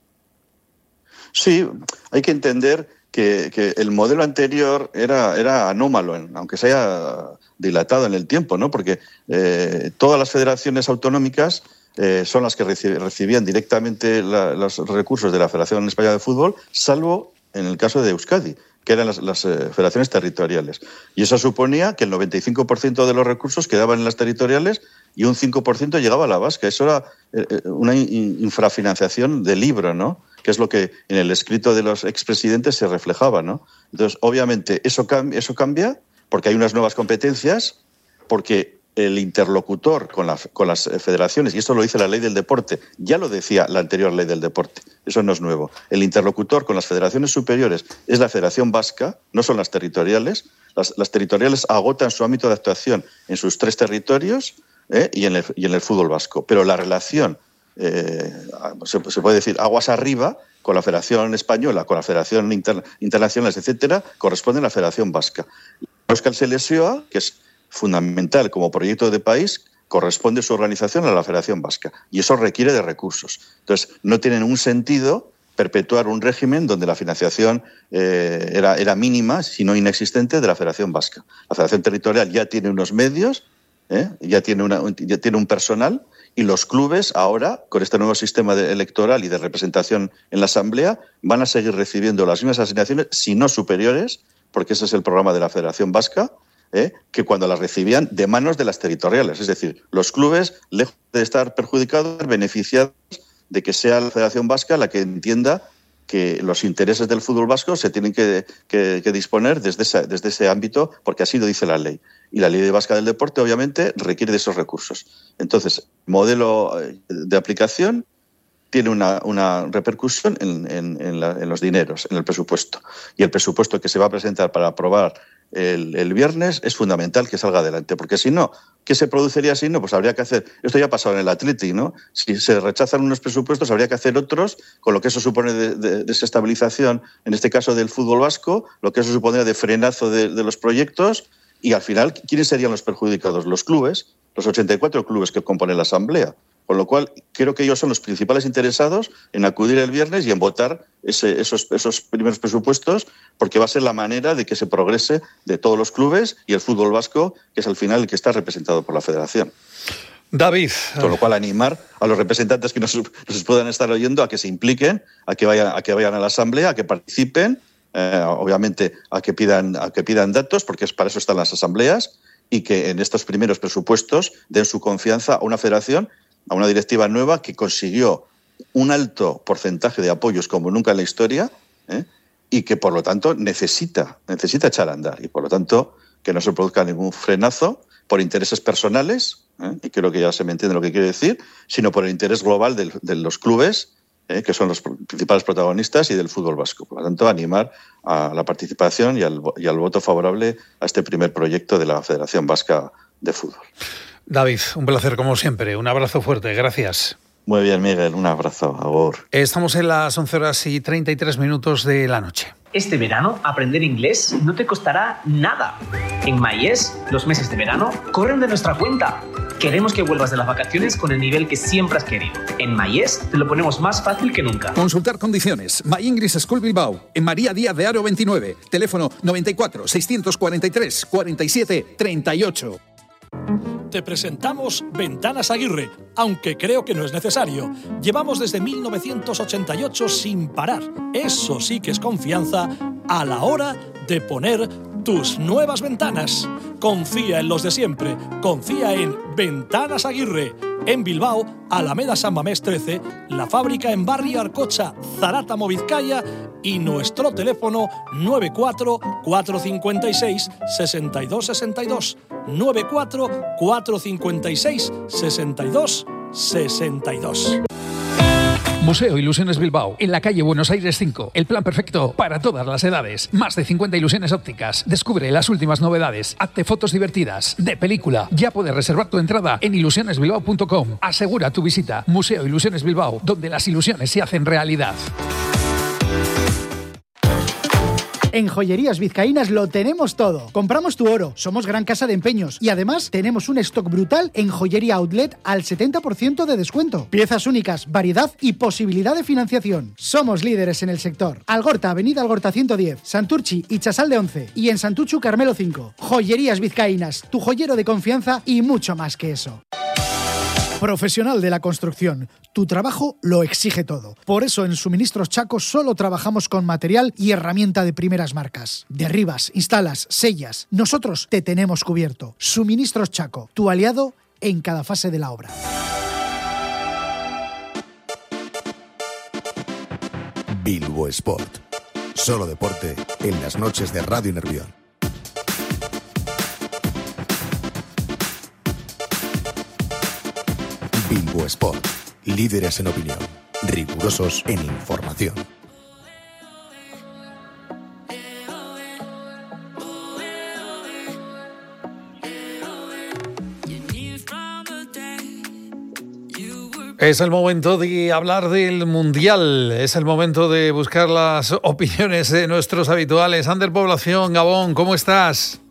S8: Sí, hay que entender que, que el modelo anterior era, era anómalo, aunque se haya dilatado en el tiempo, ¿no? Porque eh, todas las federaciones autonómicas eh, son las que recibían directamente la, los recursos de la Federación Española de Fútbol, salvo en el caso de Euskadi, que eran las, las eh, federaciones territoriales. Y eso suponía que el noventa y cinco por ciento de los recursos quedaban en las territoriales y un cinco por ciento llegaba a la vasca. Eso era eh, una infrafinanciación de libro, ¿no? Que es lo que en el escrito de los expresidentes se reflejaba, ¿no? Entonces, obviamente, eso, cam- eso cambia porque hay unas nuevas competencias, porque el interlocutor con, la, con las federaciones, y esto lo dice la ley del deporte, ya lo decía la anterior ley del deporte, eso no es nuevo, el interlocutor con las federaciones superiores es la Federación Vasca, no son las territoriales, las, las territoriales agotan su ámbito de actuación en sus tres territorios ¿eh? y, en el, y en el fútbol vasco, pero la relación, eh, se, se puede decir, aguas arriba, con la Federación Española, con la Federación Inter, Internacional, etcétera, corresponde a la Federación Vasca. Euskal Selesioa, que es fundamental como proyecto de país, corresponde su organización a la Federación Vasca y eso requiere de recursos. Entonces, no tiene ningún sentido perpetuar un régimen donde la financiación eh, era, era mínima, si no inexistente, de la Federación Vasca. La Federación Territorial ya tiene unos medios, ¿eh? ya, tiene una, ya tiene un personal y los clubes ahora, con este nuevo sistema de electoral y de representación en la Asamblea, van a seguir recibiendo las mismas asignaciones, si no superiores, porque ese es el programa de la Federación Vasca, ¿eh? que cuando las recibían de manos de las territoriales. Es decir, los clubes, lejos de estar perjudicados, beneficiados de que sea la Federación Vasca la que entienda que los intereses del fútbol vasco se tienen que, que, que disponer desde, esa, desde ese ámbito, porque así lo dice la ley. Y la Ley Vasca del Deporte, obviamente, requiere de esos recursos. Entonces, el modelo de aplicación tiene una, una repercusión en, en, en, la, en los dineros, en el presupuesto. Y el presupuesto que se va a presentar para aprobar el, el viernes es fundamental que salga adelante, porque si no, ¿qué se produciría si no? Pues habría que hacer, esto ya ha pasado en el Athletic, ¿no? Si se rechazan unos presupuestos, habría que hacer otros, con lo que eso supone de, de desestabilización, en este caso del fútbol vasco, lo que eso supondría de frenazo de, de los proyectos, y al final, ¿quiénes serían los perjudicados? Los clubes, los ochenta y cuatro clubes que componen la Asamblea. Con lo cual, creo que ellos son los principales interesados en acudir el viernes y en votar ese, esos, esos primeros presupuestos, porque va a ser la manera de que se progrese de todos los clubes y el fútbol vasco, que es al final el que está representado por la Federación.
S2: David.
S8: Con lo cual, animar a los representantes que nos, nos puedan estar oyendo a que se impliquen, a que vayan a, que vayan a la Asamblea, a que participen, eh, obviamente a que, pidan, a que pidan datos, porque es, para eso están las asambleas, y que en estos primeros presupuestos den su confianza a una federación, a una directiva nueva que consiguió un alto porcentaje de apoyos como nunca en la historia, ¿eh? y que, por lo tanto, necesita, necesita echar a andar. Y, por lo tanto, que no se produzca ningún frenazo por intereses personales, ¿eh? y creo que ya se me entiende lo que quiero decir, sino por el interés global de, de los clubes, ¿eh? que son los principales protagonistas, y del fútbol vasco. Por lo tanto, animar a la participación y al, y al voto favorable a este primer proyecto de la Federación Vasca de Fútbol.
S2: David, un placer como siempre. Un abrazo fuerte. Gracias.
S8: Muy bien, Miguel. Un abrazo. Agur.
S2: Estamos en las once horas y treinta y tres minutos de la noche.
S9: Este verano, aprender inglés no te costará nada. En MyES, los meses de verano corren de nuestra cuenta. Queremos que vuelvas de las vacaciones con el nivel que siempre has querido. En MyES te lo ponemos más fácil que nunca.
S10: Consultar condiciones. My English School Bilbao. En María Díaz de Haro veintinueve. Teléfono noventa y cuatro, seiscientos cuarenta y tres, cuarenta y siete, treinta y ocho.
S7: Te presentamos Ventanas Aguirre, aunque creo que no es necesario. Llevamos desde mil novecientos ochenta y ocho sin parar. Eso sí que es confianza a la hora de poner tus nuevas ventanas. Confía en los de siempre. Confía en Ventanas Aguirre. En Bilbao, Alameda San Mamés trece, la fábrica en Barrio Arcocha, Zarátamo, Vizcaya, y nuestro teléfono nueve cuatro cuatro cinco seis, seis dos seis dos, nueve cuatro cuatro cinco seis, seis dos seis dos.
S4: Museo Ilusiones Bilbao, en la calle Buenos Aires cinco. El plan perfecto para todas las edades. Más de cincuenta ilusiones ópticas. Descubre las últimas novedades. Hazte fotos divertidas, de película. Ya puedes reservar tu entrada en ilusiones bilbao punto com. Asegura tu visita. Museo Ilusiones Bilbao, donde las ilusiones se hacen realidad.
S5: En Joyerías Vizcaínas lo tenemos todo. Compramos tu oro, somos gran casa de empeños y además tenemos un stock brutal en Joyería Outlet al setenta por ciento de descuento. Piezas únicas, variedad y posibilidad de financiación. Somos líderes en el sector. Algorta, Avenida Algorta ciento diez, Santurchi y Chasal de once y en Santuchu Carmelo cinco. Joyerías Vizcaínas, tu joyero de confianza y mucho más que eso. Profesional de la construcción, tu trabajo lo exige todo. Por eso en Suministros Chaco solo trabajamos con material y herramienta de primeras marcas. Derribas, instalas, sellas. Nosotros te tenemos cubierto. Suministros Chaco, tu aliado en cada fase de la obra.
S1: Bilbo Sport. Solo deporte en las noches de Radio Nervión. Bilbo Sport. Líderes en opinión. Rigurosos en información.
S2: Es el momento de hablar del Mundial, es el momento de buscar las opiniones de nuestros habituales. Ander Población, Gabón, ¿cómo estás?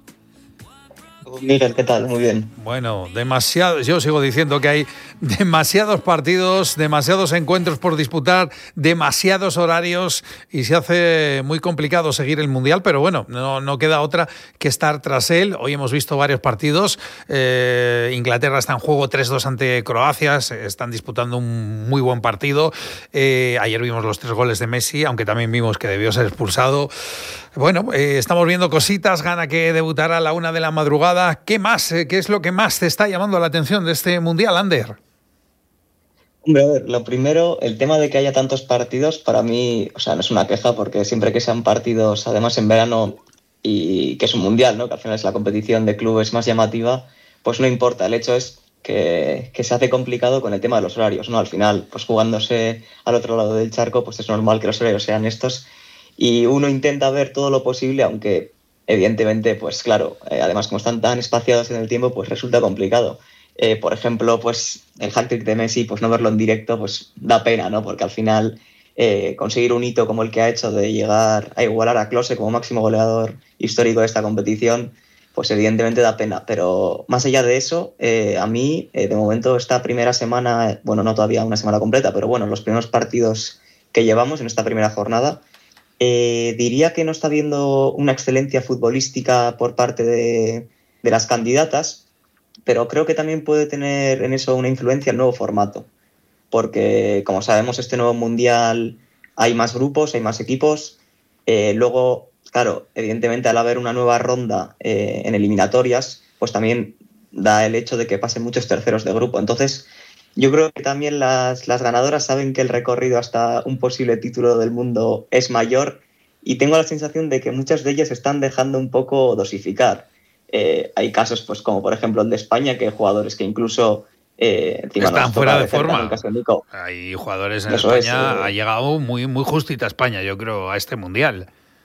S11: Miguel, ¿qué tal? Muy bien.
S2: Bueno, demasiado, yo sigo diciendo que hay demasiados partidos, demasiados encuentros por disputar, demasiados horarios y se hace muy complicado seguir el Mundial, pero bueno, no, no queda otra que estar tras él. Hoy hemos visto varios partidos, eh, Inglaterra está en juego tres dos ante Croacia, están disputando un muy buen partido. Eh, ayer vimos los tres goles de Messi, aunque también vimos que debió ser expulsado. Bueno, eh, estamos viendo cositas, Ghana que debutará a la una de la madrugada. ¿Qué más? ¿Qué es lo que más te está llamando la atención de este Mundial, Ander?
S11: Hombre, a ver, lo primero, el tema de que haya tantos partidos, para mí, o sea, no es una queja, porque siempre que sean partidos, además en verano, y que es un Mundial, ¿no?, que al final es la competición de clubes más llamativa, pues no importa. El hecho es que, que se hace complicado con el tema de los horarios, ¿no? Al final, pues jugándose al otro lado del charco, pues es normal que los horarios sean estos. Y uno intenta ver todo lo posible, aunque evidentemente, pues claro, eh, además como están tan espaciados en el tiempo, pues resulta complicado. Eh, por ejemplo, pues el hat-trick de Messi, pues no verlo en directo, pues da pena, ¿no? Porque al final eh, conseguir un hito como el que ha hecho de llegar a igualar a Klose como máximo goleador histórico de esta competición, pues evidentemente da pena. Pero más allá de eso, eh, a mí, eh, de momento, esta primera semana, bueno, no todavía una semana completa, pero bueno, los primeros partidos que llevamos en esta primera jornada, Eh, diría que no está habiendo una excelencia futbolística por parte de, de las candidatas, pero creo que también puede tener en eso una influencia el nuevo formato, porque como sabemos este nuevo Mundial hay más grupos, hay más equipos, eh, luego, claro, evidentemente al haber una nueva ronda eh, en eliminatorias, pues también da el hecho de que pasen muchos terceros de grupo. Entonces yo creo que también las, las ganadoras saben que el recorrido hasta un posible título del mundo es mayor y tengo la sensación de que muchas de ellas están dejando un poco dosificar. Eh, hay casos, pues como por ejemplo el de España, que hay jugadores que incluso eh, encima
S2: están fuera de forma.
S11: El caso de Nico.
S2: Hay jugadores en
S11: Eso
S2: España,
S11: es, eh,
S2: ha llegado muy, muy justita España, yo creo, a este Mundial.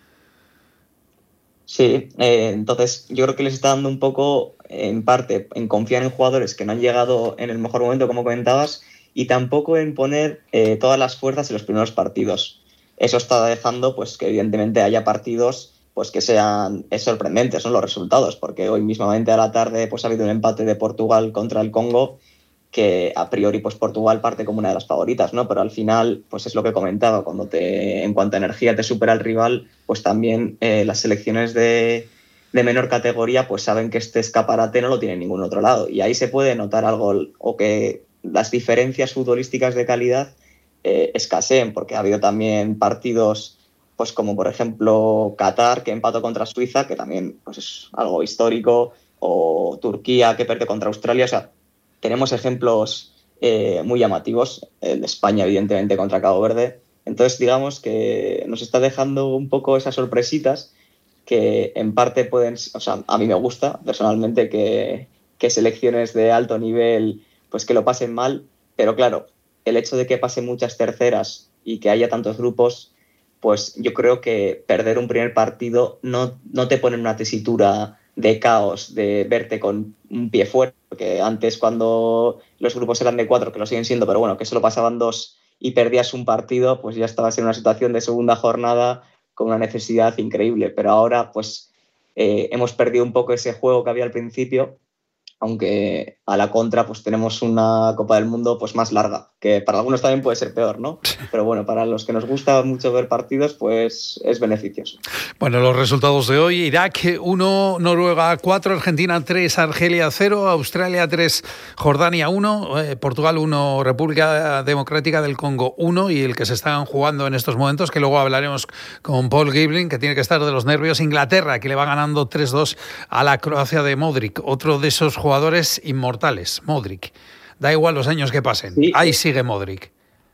S11: Sí, eh, entonces yo creo que les está dando un poco, en parte, en confiar en jugadores que no han llegado en el mejor momento, como comentabas, y tampoco en poner eh, todas las fuerzas en los primeros partidos. Eso está dejando pues que evidentemente haya partidos pues que sean es sorprendentes, ¿no?, los resultados, porque hoy mismamente a la tarde pues ha habido un empate de Portugal contra el Congo, que a priori pues Portugal parte como una de las favoritas, ¿no? Pero al final, pues es lo que comentaba, cuando te, en cuanto a energía te supera el rival, pues también eh, las selecciones de, de menor categoría pues saben que este escaparate no lo tiene en ningún otro lado. Y ahí se puede notar algo, o que las diferencias futbolísticas de calidad eh, escaseen, porque ha habido también partidos, pues como por ejemplo Qatar, que empató contra Suiza, que también pues es algo histórico, o Turquía, que perdió contra Australia. O sea, tenemos ejemplos eh, muy llamativos, el de España, evidentemente, contra Cabo Verde. Entonces, digamos que nos está dejando un poco esas sorpresitas que en parte pueden... O sea, a mí me gusta, personalmente, que, que selecciones de alto nivel pues que lo pasen mal, pero claro, el hecho de que pasen muchas terceras y que haya tantos grupos, pues yo creo que perder un primer partido no, no te pone en una tesitura de caos, de verte con un pie fuera, porque antes cuando los grupos eran de cuatro, que lo siguen siendo, pero bueno, que solo pasaban dos y perdías un partido, pues ya estabas en una situación de segunda jornada con una necesidad increíble. Pero ahora pues eh, hemos perdido un poco ese juego que había al principio, aunque a la contra pues tenemos una Copa del Mundo pues más larga, que para algunos también puede ser peor, ¿no? Pero bueno, para los que nos gusta mucho ver partidos, pues es beneficioso.
S2: Bueno, los resultados de hoy: Irak uno, Noruega cuatro, Argentina tres, Argelia cero, Australia tres, Jordania uno, eh, Portugal uno, República Democrática del Congo uno, y el que se están jugando en estos momentos, que luego hablaremos con Paul Gibling, que tiene que estar de los nervios, Inglaterra, que le va ganando tres dos a la Croacia de Modric, otro de esos jugadores jugadores inmortales, Modric. Da igual los años que pasen. Sí. Ahí sigue Modric.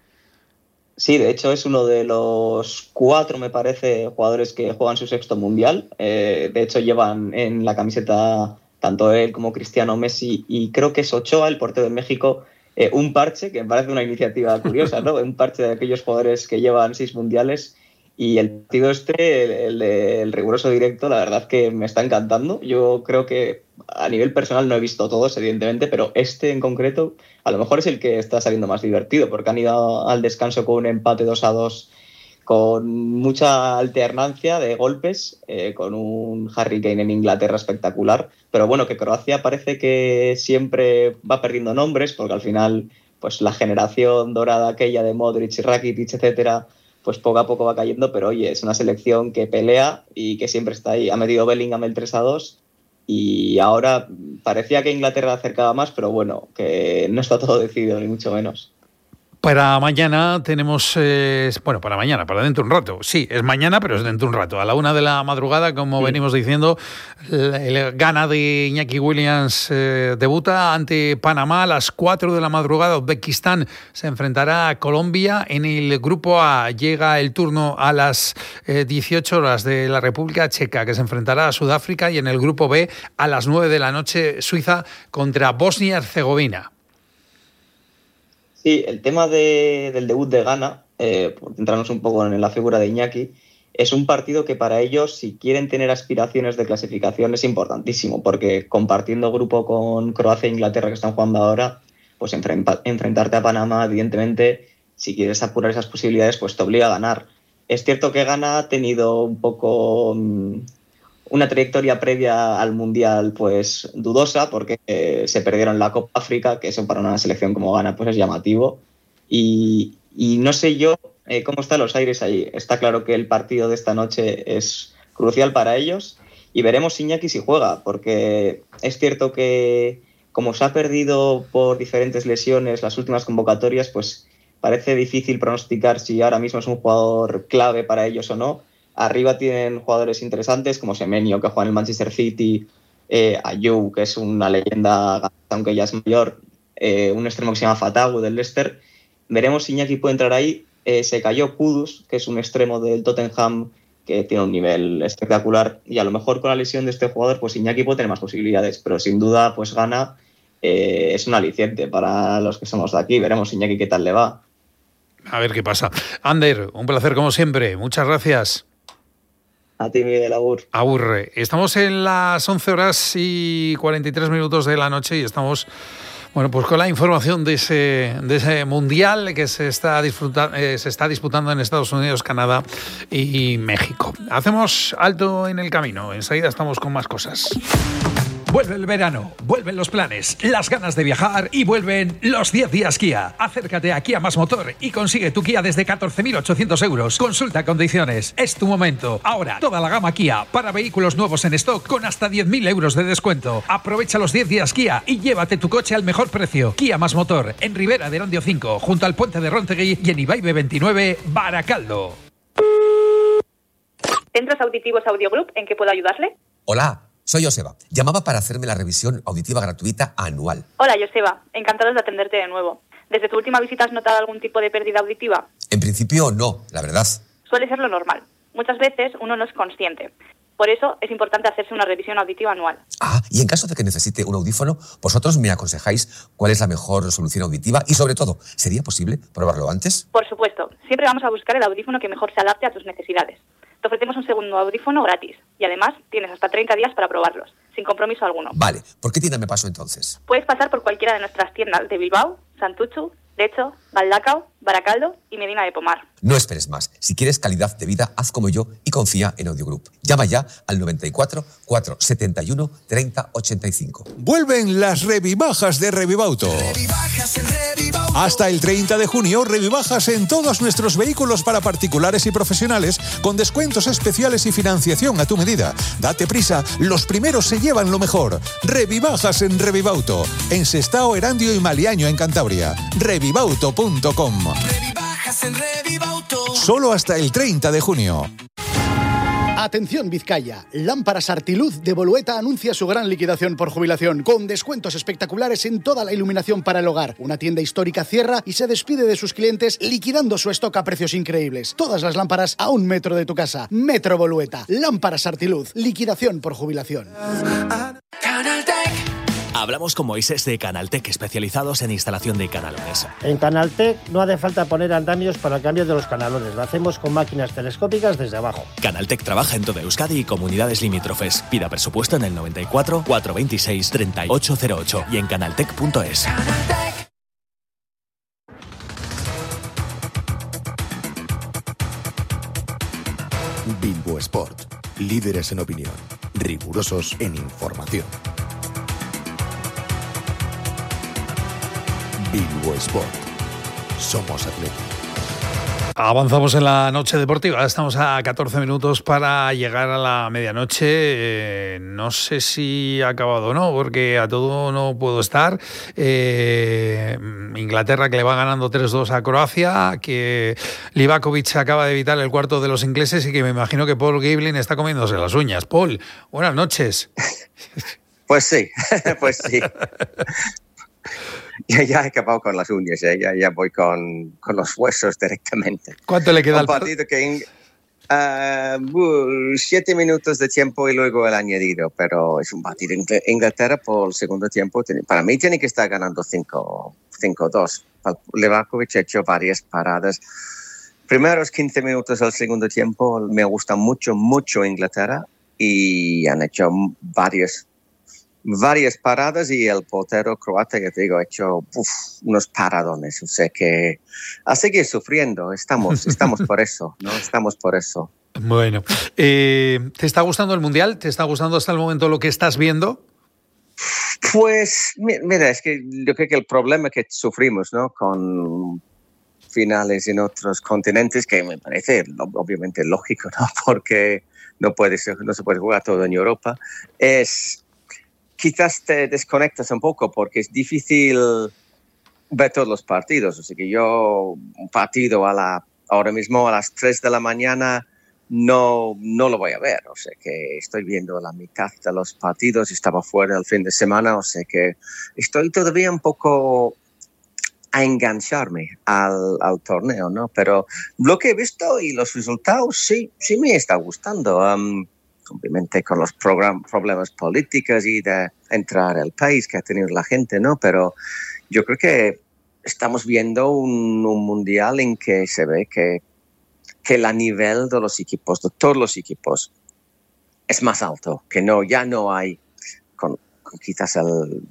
S11: Sí, de hecho es uno de los cuatro, me parece, jugadores que juegan su sexto mundial. Eh, de hecho llevan en la camiseta tanto él como Cristiano, Messi, y creo que es Ochoa, el portero de México, eh, un parche, que me parece una iniciativa curiosa, ¿no? Un parche de aquellos jugadores que llevan seis mundiales. Y el partido este, el, el, el riguroso directo, la verdad que me está encantando. Yo creo que a nivel personal no he visto todos, evidentemente, pero este en concreto a lo mejor es el que está saliendo más divertido, porque han ido al descanso con un empate dos a dos, con mucha alternancia de golpes, eh, con un Harry Kane en Inglaterra espectacular. Pero bueno, que Croacia parece que siempre va perdiendo nombres, porque al final pues la generación dorada aquella de Modric, Rakitic, etcétera, pues poco a poco va cayendo, pero oye, es una selección que pelea y que siempre está ahí. Ha metido Bellingham el tres a dos y ahora parecía que Inglaterra acercaba más, pero bueno, que no está todo decidido, ni mucho menos.
S2: Para mañana tenemos, eh, bueno, para mañana, para dentro de un rato. Sí, es mañana, pero es dentro de un rato. A la una de la madrugada, como sí. venimos diciendo, el, el Ghana de Iñaki Williams eh, debuta ante Panamá. A las cuatro de la madrugada, Uzbekistán se enfrentará a Colombia. En el grupo A llega el turno a las eh, dieciocho horas de la República Checa, que se enfrentará a Sudáfrica. Y en el grupo B, a las nueve de la noche, Suiza contra Bosnia-Herzegovina.
S11: Sí, el tema de, del debut de Ghana, eh, por centrarnos un poco en la figura de Iñaki, es un partido que para ellos, si quieren tener aspiraciones de clasificación, es importantísimo, porque compartiendo grupo con Croacia e Inglaterra que están jugando ahora, pues enfrenta, enfrentarte a Panamá, evidentemente, si quieres apurar esas posibilidades, pues te obliga a ganar. Es cierto que Ghana ha tenido un poco um, una trayectoria previa al Mundial pues dudosa, porque eh, se perdieron la Copa África, que eso para una selección como Ghana pues es llamativo. Y, y no sé yo eh, cómo están los aires ahí. Está claro que el partido de esta noche es crucial para ellos y veremos Iñaki si juega, porque es cierto que como se ha perdido por diferentes lesiones las últimas convocatorias, pues parece difícil pronosticar si ahora mismo es un jugador clave para ellos o no. Arriba tienen jugadores interesantes como Semenyo, que juega en el Manchester City, eh, Ayew, que es una leyenda, aunque ya es mayor, eh, un extremo que se llama Fatawu del Leicester. Veremos si Iñaki puede entrar ahí. Eh, se cayó Kudus, que es un extremo del Tottenham, que tiene un nivel espectacular, y a lo mejor con la lesión de este jugador, pues Iñaki puede tener más posibilidades, pero sin duda, pues Ghana eh, es un aliciente para los que somos de aquí. Veremos Iñaki qué tal le va.
S2: A ver qué pasa. Ander, un placer como siempre. Muchas gracias.
S11: A ti, Miguel, agur.
S2: Agur. Estamos en las once horas y cuarenta y tres minutos de la noche y estamos, bueno, pues con la información de ese, de ese mundial que se está, disfruta, eh, se está disputando en Estados Unidos, Canadá y México. Hacemos alto en el camino. Enseguida estamos con más cosas.
S4: Vuelve el verano, vuelven los planes, las ganas de viajar y vuelven los diez días Kia. Acércate a Kia Más Motor y consigue tu Kia desde catorce mil ochocientos euros. Consulta condiciones. Es tu momento. Ahora, toda la gama Kia para vehículos nuevos en stock con hasta diez mil euros de descuento. Aprovecha los diez días Kia y llévate tu coche al mejor precio. Kia Más Motor, en Ribera de Erandio cinco, junto al puente de Rontegui y en Ibaibe veintinueve, Baracaldo.
S12: Centros Auditivos Audio Group, ¿en qué puedo ayudarle?
S13: Hola. Soy Joseba. Llamaba para hacerme la revisión auditiva gratuita anual.
S12: Hola, Joseba. Encantados de atenderte de nuevo. ¿Desde tu última visita has notado algún tipo de pérdida auditiva?
S13: En principio no, la verdad.
S12: Suele ser lo normal. Muchas veces uno no es consciente. Por eso es importante hacerse una revisión auditiva anual.
S13: Ah, y en caso de que necesite un audífono, vosotros me aconsejáis cuál es la mejor solución auditiva y, sobre todo, ¿sería posible probarlo antes?
S12: Por supuesto, siempre vamos a buscar el audífono que mejor se adapte a tus necesidades. Te ofrecemos un segundo audífono gratis y además tienes hasta treinta días para probarlos, sin compromiso alguno.
S13: Vale, ¿por qué tienda me paso entonces?
S12: Puedes pasar por cualquiera de nuestras tiendas de Bilbao, Santuchu, Lecho, Galdakao, Baracaldo y Medina de Pomar.
S13: No esperes más. Si quieres calidad de vida, haz como yo y confía en Audio Group. Llama ya al noventa y cuatro, cuatrocientos setenta y uno, treinta ochenta y cinco.
S14: Vuelven las revibajas de Revibauto. Hasta el treinta de junio, revibajas en todos nuestros vehículos para particulares y profesionales con descuentos especiales y financiación a tu medida. Date prisa, los primeros se llevan lo mejor. Revibajas en Revibauto. En Sestao, Erandio y Maliaño en Cantabria. Revibauto punto com. Solo hasta el treinta de junio.
S5: Atención Vizcaya, Lámparas Artiluz de Bolueta anuncia su gran liquidación por jubilación, con descuentos espectaculares en toda la iluminación para el hogar. Una tienda histórica cierra y se despide de sus clientes liquidando su stock a precios increíbles. Todas las lámparas a un metro de tu casa. Metro Bolueta, Lámparas Artiluz, liquidación por jubilación.
S15: Hablamos con Moisés de Canaltech, especializados en instalación de canalones.
S16: En Canaltech no hace falta poner andamios para el cambio de los canalones. Lo hacemos con máquinas telescópicas desde abajo.
S15: Canaltech trabaja en toda Euskadi y comunidades limítrofes. Pida presupuesto en el noventa y cuatro, cuatrocientos veintiséis, treinta y ocho cero ocho y en canaltech punto es.
S1: Bilbo Sport. Líderes en opinión. Rigurosos en información. Bilbo Sport. Somos Atleti.
S2: Avanzamos en la noche deportiva. Estamos a catorce minutos para llegar a la medianoche. Eh, no sé si ha acabado o no, porque a todo no puedo estar. Eh, Inglaterra que le va ganando tres dos a Croacia, que Livakovic acaba de evitar el cuarto de los ingleses y que me imagino que Paul Giblin está comiéndose las uñas. Paul, buenas noches.
S17: Pues sí, pues sí. Ya, ya he acabado con las uñas, ¿eh? ya, ya voy con, con los huesos directamente.
S2: ¿Cuánto le queda
S17: Un
S2: al
S17: partido que uh, siete minutos de tiempo y luego el añadido, pero es un partido. Inglaterra por el segundo tiempo, para mí tiene que estar ganando cinco dos. Livakovic ha hecho varias paradas. Primeros quince minutos del segundo tiempo me gusta mucho, mucho Inglaterra y han hecho varias varias paradas y el portero croata, ya te digo, ha hecho uf, unos paradones, o sea que a seguir sufriendo, estamos, estamos por eso, ¿no? Estamos por eso.
S2: Bueno, eh, ¿te está gustando el Mundial? ¿Te está gustando hasta el momento lo que estás viendo?
S17: Pues, mira, es que yo creo que el problema que sufrimos, ¿no? Con finales en otros continentes, que me parece obviamente lógico, ¿no? Porque no, puede ser, no se puede jugar todo en Europa, es... Quizás te desconectas un poco porque es difícil ver todos los partidos. O sea que yo, un partido a la, ahora mismo a las tres de la mañana no, no lo voy a ver. O sea que estoy viendo la mitad de los partidos. Estaba fuera el fin de semana. O sea que estoy todavía un poco a engancharme al, al torneo, ¿no? Pero lo que he visto y los resultados sí, sí me está gustando. Um, obviamente con los program- problemas políticos y de entrar al país que ha tenido la gente, ¿no? Pero yo creo que estamos viendo un, un mundial en que se ve que, que el nivel de los equipos, de todos los equipos, es más alto, que no, ya no hay, con, con quizás el,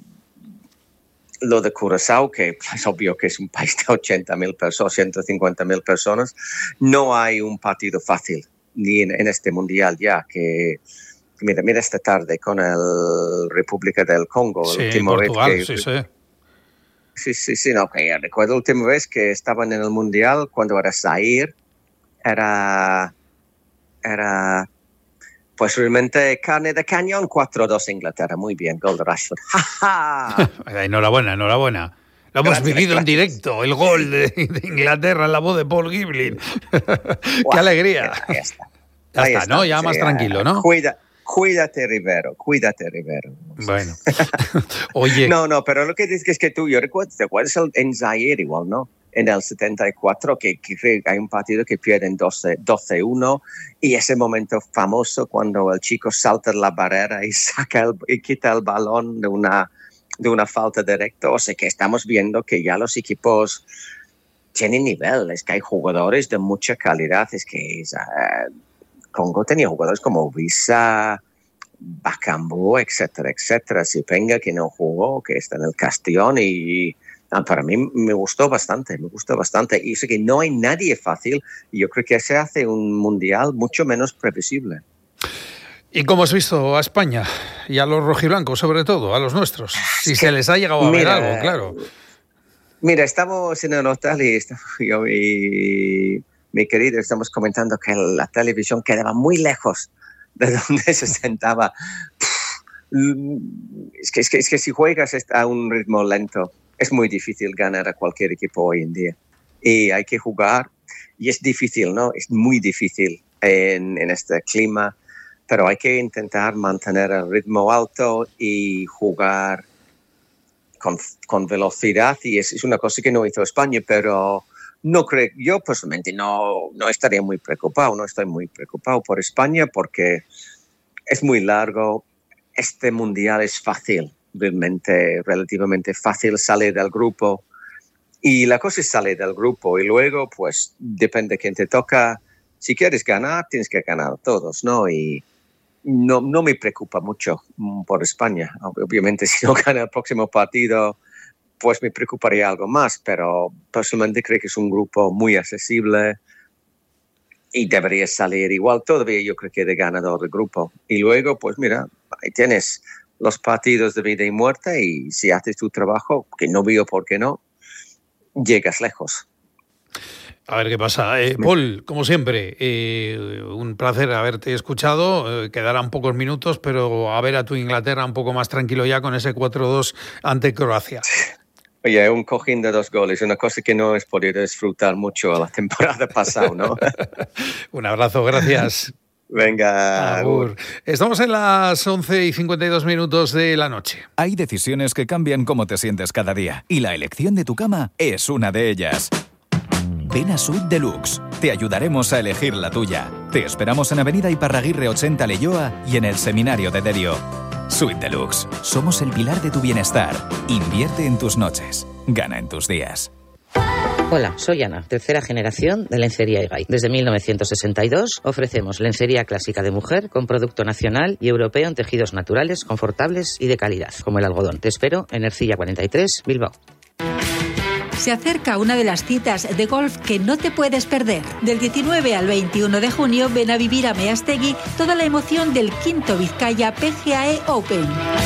S17: lo de Curazao, que es obvio que es un país de ochenta mil personas, ciento cincuenta mil personas, no hay un partido fácil. Ni en, en este mundial ya, que mira, mira esta tarde con el República del Congo,
S2: sí,
S17: la última
S2: Portugal,
S17: vez que,
S2: sí, sí.
S17: Sí, sí, sí, no, que recuerdo la última vez que estaban en el mundial cuando era Zaire, era, era, pues realmente carne de cañón, cuatro dos Inglaterra, muy bien, gol de Rashford.
S2: Enhorabuena, enhorabuena. Lo hemos
S17: Gracias,
S2: vivido
S17: gracias.
S2: en directo, el gol de, de Inglaterra en la voz de Paul Giblin. ¡Qué alegría!
S17: Ahí está.
S2: Ya
S17: Ahí
S2: está, ¿no? Ya
S17: sí,
S2: más tranquilo, ¿no?
S17: Cuida, cuídate, Rivero, cuídate, Rivero.
S2: Bueno. Oye.
S17: No, no, pero lo que dices es que tú, yo recuerdo, ¿te acuerdas el, en Zaire igual, no? en el setenta y cuatro, que, que hay un partido que pierden doce uno, y ese momento famoso cuando el chico salta la barrera y saca el, y quita el balón de una, de una falta directa. O sea que estamos viendo que ya los equipos tienen nivel, es que hay jugadores de mucha calidad. Es que uh, Congo tenía jugadores como Visa, Bakambu, etcétera, etcétera. Sipenga, que no jugó, que está en el Castellón, y para mí me gustó bastante, me gustó bastante. Y sé que no hay nadie fácil, y yo creo que se hace un mundial mucho menos previsible.
S2: ¿Y cómo has visto a España y a los rojiblancos, sobre todo, a los nuestros? Si se les ha llegado a ver
S17: mira,
S2: algo, claro.
S17: Mira, estamos en el hotel y estamos, yo y mi querido estamos comentando que la televisión quedaba muy lejos de donde se sentaba. Es que, es, que, es que si juegas a un ritmo lento, es muy difícil ganar a cualquier equipo hoy en día. Y hay que jugar, y es difícil, ¿no? Es muy difícil en, en este clima, pero hay que intentar mantener el ritmo alto y jugar con, con velocidad, y es, es una cosa que no hizo España, pero no creo, yo personalmente no, no estaría muy preocupado, no estoy muy preocupado por España porque es muy largo. Este mundial es fácil, realmente, relativamente fácil salir del grupo, y la cosa es salir del grupo y luego pues depende de quién te toca. Si quieres ganar, tienes que ganar todos, ¿no? Y no, no me preocupa mucho por España. Obviamente si no gana el próximo partido, pues me preocuparía algo más, pero personalmente creo que es un grupo muy accesible y debería salir igual todavía, yo creo que de ganador del grupo. Y luego, pues mira, ahí tienes los partidos de vida y muerte, y si haces tu trabajo, que no veo por qué no, llegas lejos.
S2: A ver qué pasa. Eh, Paul, como siempre, eh, un placer haberte escuchado. Eh, quedarán pocos minutos, pero a ver a tu Inglaterra un poco más tranquilo ya con ese cuatro dos ante Croacia.
S17: Oye, un cojín de dos goles, una cosa que no he podido disfrutar mucho la temporada pasada, ¿no?
S2: Un abrazo, gracias.
S17: Venga.
S2: Agur. Estamos en las once y cincuenta y dos minutos de la noche.
S3: Hay decisiones que cambian cómo te sientes cada día, y la elección de tu cama es una de ellas. Ven a Suite Deluxe. Te ayudaremos a elegir la tuya. Te esperamos en Avenida Iparraguirre ochenta Leioa y en el Seminario de Derio. Suite Deluxe. Somos el pilar de tu bienestar. Invierte en tus noches. Gana en tus días.
S18: Hola, soy Ana, tercera generación de Lencería Igay. Desde mil novecientos sesenta y dos ofrecemos lencería clásica de mujer con producto nacional y europeo en tejidos naturales, confortables y de calidad, como el algodón. Te espero en Ercilla cuarenta y tres, Bilbao.
S19: Se acerca una de las citas de golf que no te puedes perder. Del diecinueve al veintiuno de junio ven a vivir a Meaztegui toda la emoción del quinto Vizcaya P G A E Open.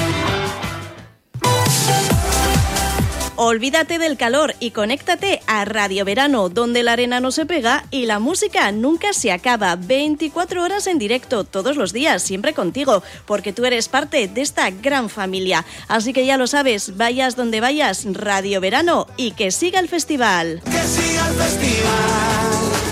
S20: Olvídate del calor y conéctate a Radio Verano, donde la arena no se pega y la música nunca se acaba. veinticuatro horas en directo, todos los días, siempre contigo, porque tú eres parte de esta gran familia. Así que ya lo sabes, vayas donde vayas, Radio Verano, y que siga el festival.
S21: Que siga el festival.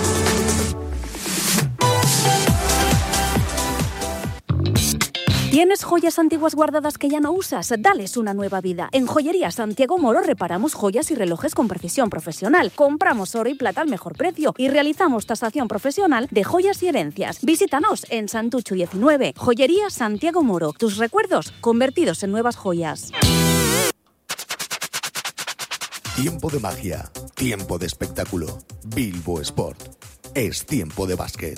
S22: ¿Tienes joyas antiguas guardadas que ya no usas? Dales una nueva vida. En Joyería Santiago Moro reparamos joyas y relojes con precisión profesional. Compramos oro y plata al mejor precio y realizamos tasación profesional de joyas y herencias. Visítanos en Santucho diecinueve. Joyería Santiago Moro. Tus recuerdos convertidos en nuevas joyas.
S1: Tiempo de magia. Tiempo de espectáculo. Bilbo Sport. Es tiempo de básquet.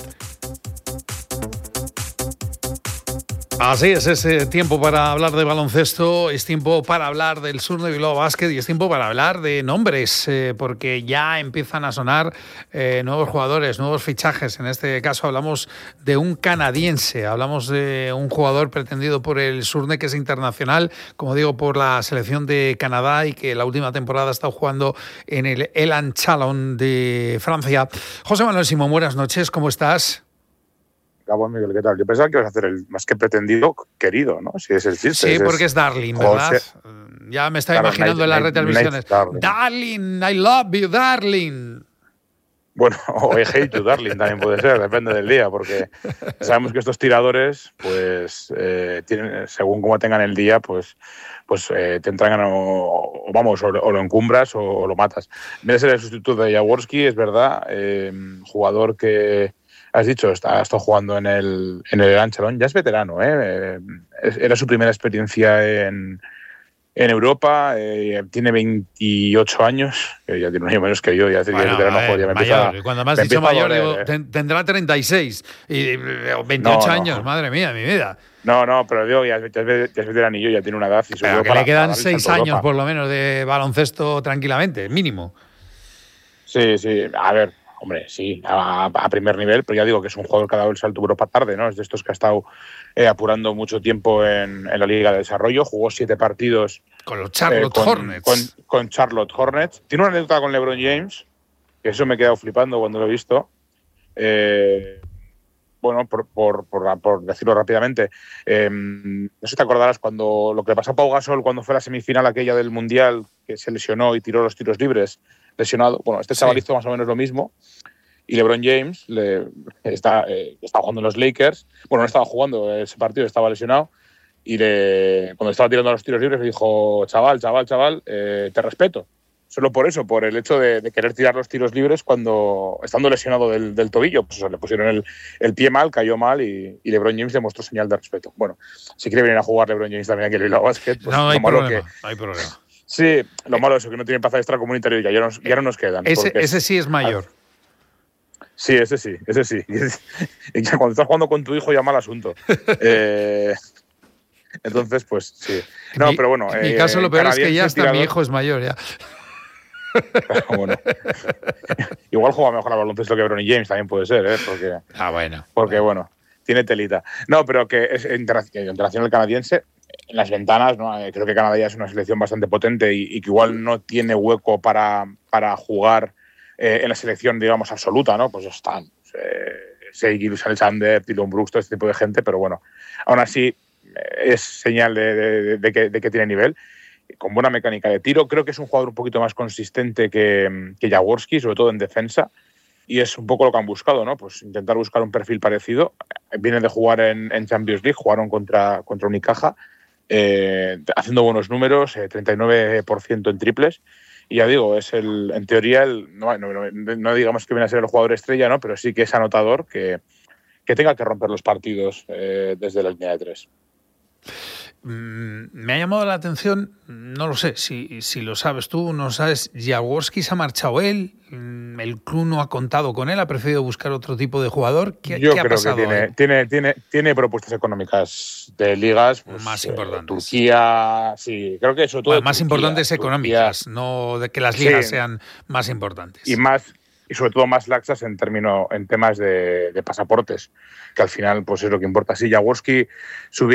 S2: Así es, es tiempo para hablar de baloncesto, es tiempo para hablar del Sur de Bilbao Basket y es tiempo para hablar de nombres, eh, porque ya empiezan a sonar eh, nuevos jugadores, nuevos fichajes. En este caso hablamos de un canadiense, hablamos de un jugador pretendido por el Surne, que es internacional, como digo, por la selección de Canadá, y que la última temporada ha estado jugando en el Elan Chalon de Francia. José Manuel Simón, buenas noches, ¿cómo estás?
S23: Gabón, Miguel, ¿qué tal? Yo pensaba que ibas a hacer el más que pretendido, querido, ¿no? Si es el chiste.
S2: Sí, porque es Darling, ¿verdad? José... Ya me estaba claro, imaginando nice, en las nice, retransmisiones. Nice, darling. darling, I love you, darling.
S23: Bueno, o Hey You Darling también puede ser, depende del día, porque sabemos que estos tiradores, pues, eh, tienen, según cómo tengan el día, pues, pues eh, te entregan o, o vamos, o, o lo encumbras o, o lo matas. Viene a ser el sustituto de Jaworski, es verdad, eh, jugador que, has dicho, está, está jugando en el, en el Anchalón, ya es veterano, ¿eh? Era su primera experiencia en... En Europa, eh, tiene veintiocho años, que ya tiene un año menos que yo, ya hace bueno, veterano,
S2: ver,
S23: ya me
S2: mayor.
S23: empieza,
S2: Cuando me has
S23: me
S2: dicho mayor,
S23: doler,
S2: digo,
S23: eh.
S2: ten, tendrá treinta y seis y veintiocho
S23: no,
S2: años,
S23: no.
S2: madre mía, mi vida.
S23: No, no, pero digo, ya, ya, es, ya es veteranillo, ya tiene una edad. Y
S2: Pero que
S23: para,
S2: le quedan
S23: para
S2: seis años Europa. Por lo menos de baloncesto tranquilamente, mínimo.
S23: Sí, sí, a ver, hombre, sí, a, a primer nivel, pero ya digo que es un jugador que ha dado el salto a Europa tarde, ¿no? Es de estos que ha estado eh, apurando mucho tiempo en, en la Liga de Desarrollo, jugó siete partidos
S2: con los Charlotte
S23: eh, con,
S2: Hornets.
S23: Con, con Charlotte Hornets. Tiene una anécdota con LeBron James, que eso me he quedado flipando cuando lo he visto. Eh, bueno, por, por, por, por decirlo rápidamente, eh, no sé si te acordarás cuando lo que le pasó a Pau Gasol cuando fue la semifinal aquella del Mundial, que se lesionó y tiró los tiros libres, lesionado. Bueno, este chaval hizo más o menos lo mismo. Y LeBron James le, está, eh, estaba jugando en los Lakers. Bueno, no estaba jugando ese partido, estaba lesionado. Y le, cuando estaba tirando los tiros libres le dijo, chaval, chaval, chaval, eh, te respeto. Solo por eso, por el hecho de, de querer tirar los tiros libres cuando, estando lesionado del, del tobillo, pues eso, le pusieron el, el pie mal, cayó mal y, y LeBron James demostró señal de respeto. Bueno, si quiere venir a jugar LeBron James también aquí en el Bilbao Basket, pues
S2: no, hay
S23: lo malo
S2: problema,
S23: que,
S2: no hay problema.
S23: Sí, lo malo es que no tiene plaza extracomunitaria y ya, nos, ya no nos quedan.
S2: Ese, ese sí es mayor.
S23: Sí, ese sí, ese sí. Y ya cuando estás jugando con tu hijo ya mal asunto. eh, entonces, pues sí. No,
S2: mi,
S23: pero bueno.
S2: En mi
S23: eh,
S2: caso lo peor es que ya hasta
S23: tirador,
S2: mi hijo es mayor ya.
S23: Bueno. Igual juega mejor al baloncesto que Bronny James, también puede ser, ¿eh? Porque,
S2: ah, bueno.
S23: Porque, bueno, tiene telita. No, pero que es internacional canadiense. En las ventanas, ¿no? Creo que Canadá ya es una selección bastante potente y, y que igual no tiene hueco para, para jugar eh, en la selección, digamos, absoluta, ¿no? Pues están eh, Shai Gilgeous-Alexander, Dillon Brooks, todo este tipo de gente, pero bueno, aún así eh, es señal de, de, de, que, de que tiene nivel. Con buena mecánica de tiro, creo que es un jugador un poquito más consistente que, que Jaworski, sobre todo en defensa, y es un poco lo que han buscado, ¿no? Pues intentar buscar un perfil parecido. Vienen de jugar en, en Champions League, jugaron contra, contra Unicaja, eh, haciendo buenos números, eh, treinta y nueve por ciento en triples, y ya digo, es el, en teoría, el, no, no, no, no digamos que viene a ser el jugador estrella, ¿no? Pero sí que es anotador, que, que tenga que romper los partidos eh, desde la línea de tres.
S2: Me ha llamado la atención, no lo sé, si, si lo sabes tú, no sabes, Jaworski se ha marchado él, el club no ha contado con él, ha preferido buscar otro tipo de jugador. ¿Qué,
S23: Yo
S2: ¿qué ha
S23: creo
S2: pasado
S23: que tiene, tiene, tiene, tiene propuestas económicas de ligas pues,
S2: más importantes.
S23: Eh, Turquía, sí, creo que sobre todo
S2: bueno, más
S23: Turquía,
S2: importantes
S23: Turquía,
S2: económicas, no de que las ligas
S23: sí,
S2: sean más importantes.
S23: Y más y sobre todo más laxas en término, en temas de, de pasaportes, que al final pues es lo que importa. Si Jaworski se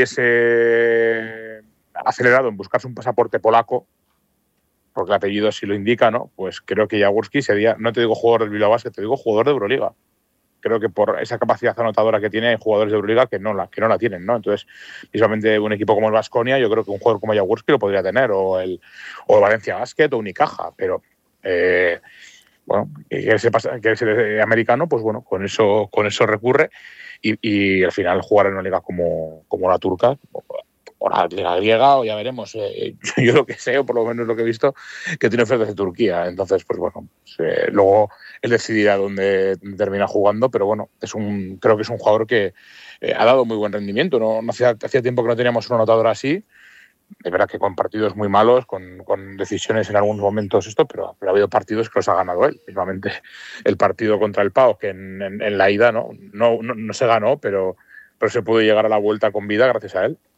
S23: hubiese acelerado en buscarse un pasaporte polaco, porque el apellido así lo indica, ¿no? Pues creo que Jaworski sería, no te digo jugador del Bilbao Basket, te digo jugador de Euroliga. Creo que por esa capacidad anotadora que tiene hay jugadores de Euroliga que no la, que no la tienen, ¿no? Entonces, mismamente un equipo como el Baskonia, yo creo que un jugador como Jaworski lo podría tener, o el, o el Valencia Basket o Unicaja, pero eh, bueno, que se pasa, que es americano, pues bueno, con eso, con eso recurre y, y al final jugar en una liga como, como la turca o la liga griega, o ya veremos. Eh, yo, yo lo que sé, o por lo menos lo que he visto, que tiene ofertas de Turquía. Entonces, pues bueno, pues, eh, luego él decidirá dónde termina jugando, pero bueno, es un, creo que es un jugador que eh, ha dado muy buen rendimiento. No, no hacía, hacía tiempo que no teníamos un anotador así. Es verdad que con partidos muy malos, con, con decisiones en algunos momentos esto, pero, pero ha habido partidos que los ha ganado él. Mismamente el partido contra el P A O, que en, en, en la ida no, no, no, no se ganó, pero, pero se pudo llegar a la vuelta con vida gracias a él.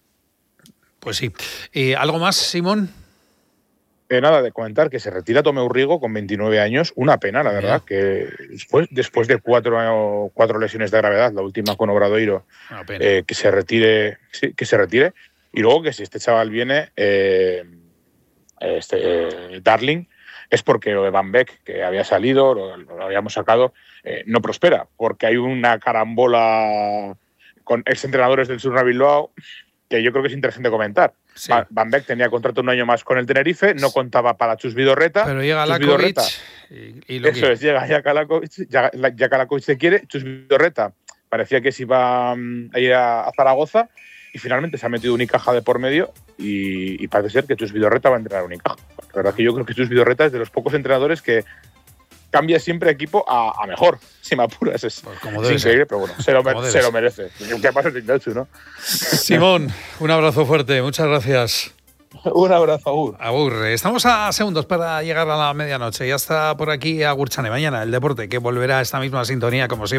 S2: Pues sí. Eh, ¿Algo más, Simón?
S23: Eh, nada, de comentar que se retira Tomeu Rigo con veintinueve años. Una pena, la verdad, que después, después de cuatro, cuatro lesiones de gravedad, la última con Obradoiro, eh, que se retire, sí, que se retire. Y luego que si este chaval viene, eh, este eh, Darling, es porque lo de Van Beek, que había salido, lo, lo habíamos sacado, eh, no prospera, porque hay una carambola con exentrenadores del Surna Bilbao que yo creo que es interesante comentar. Sí. Van Beek tenía contrato un año más con el Tenerife, no contaba para Chus Vidorreta.
S2: Pero llega
S23: Chus
S2: Lakovic y, y lo
S23: Eso
S2: quiere.
S23: es, llega Jaka Lakovic, Jaka Lakovic se quiere, Chus Vidoreta parecía que se iba a ir a, a Zaragoza y finalmente se ha metido Unicaja de por medio y, y parece ser que Chus Vidoreta va a entrenar a Unicaja. La verdad que yo creo que Chus Vidoreta es de los pocos entrenadores que cambia siempre equipo a, a mejor, si me apuras. Es, pues es increíble, ser. Pero bueno, se lo, me, se lo merece. ¿Qué pasa sin Nacho, no?
S2: Simón, un abrazo fuerte, muchas gracias.
S23: Un abrazo, Agur.
S2: Agur. Estamos a segundos para llegar a la medianoche. Ya está por aquí Agur Chane. Mañana el deporte, que volverá a esta misma sintonía, como siempre.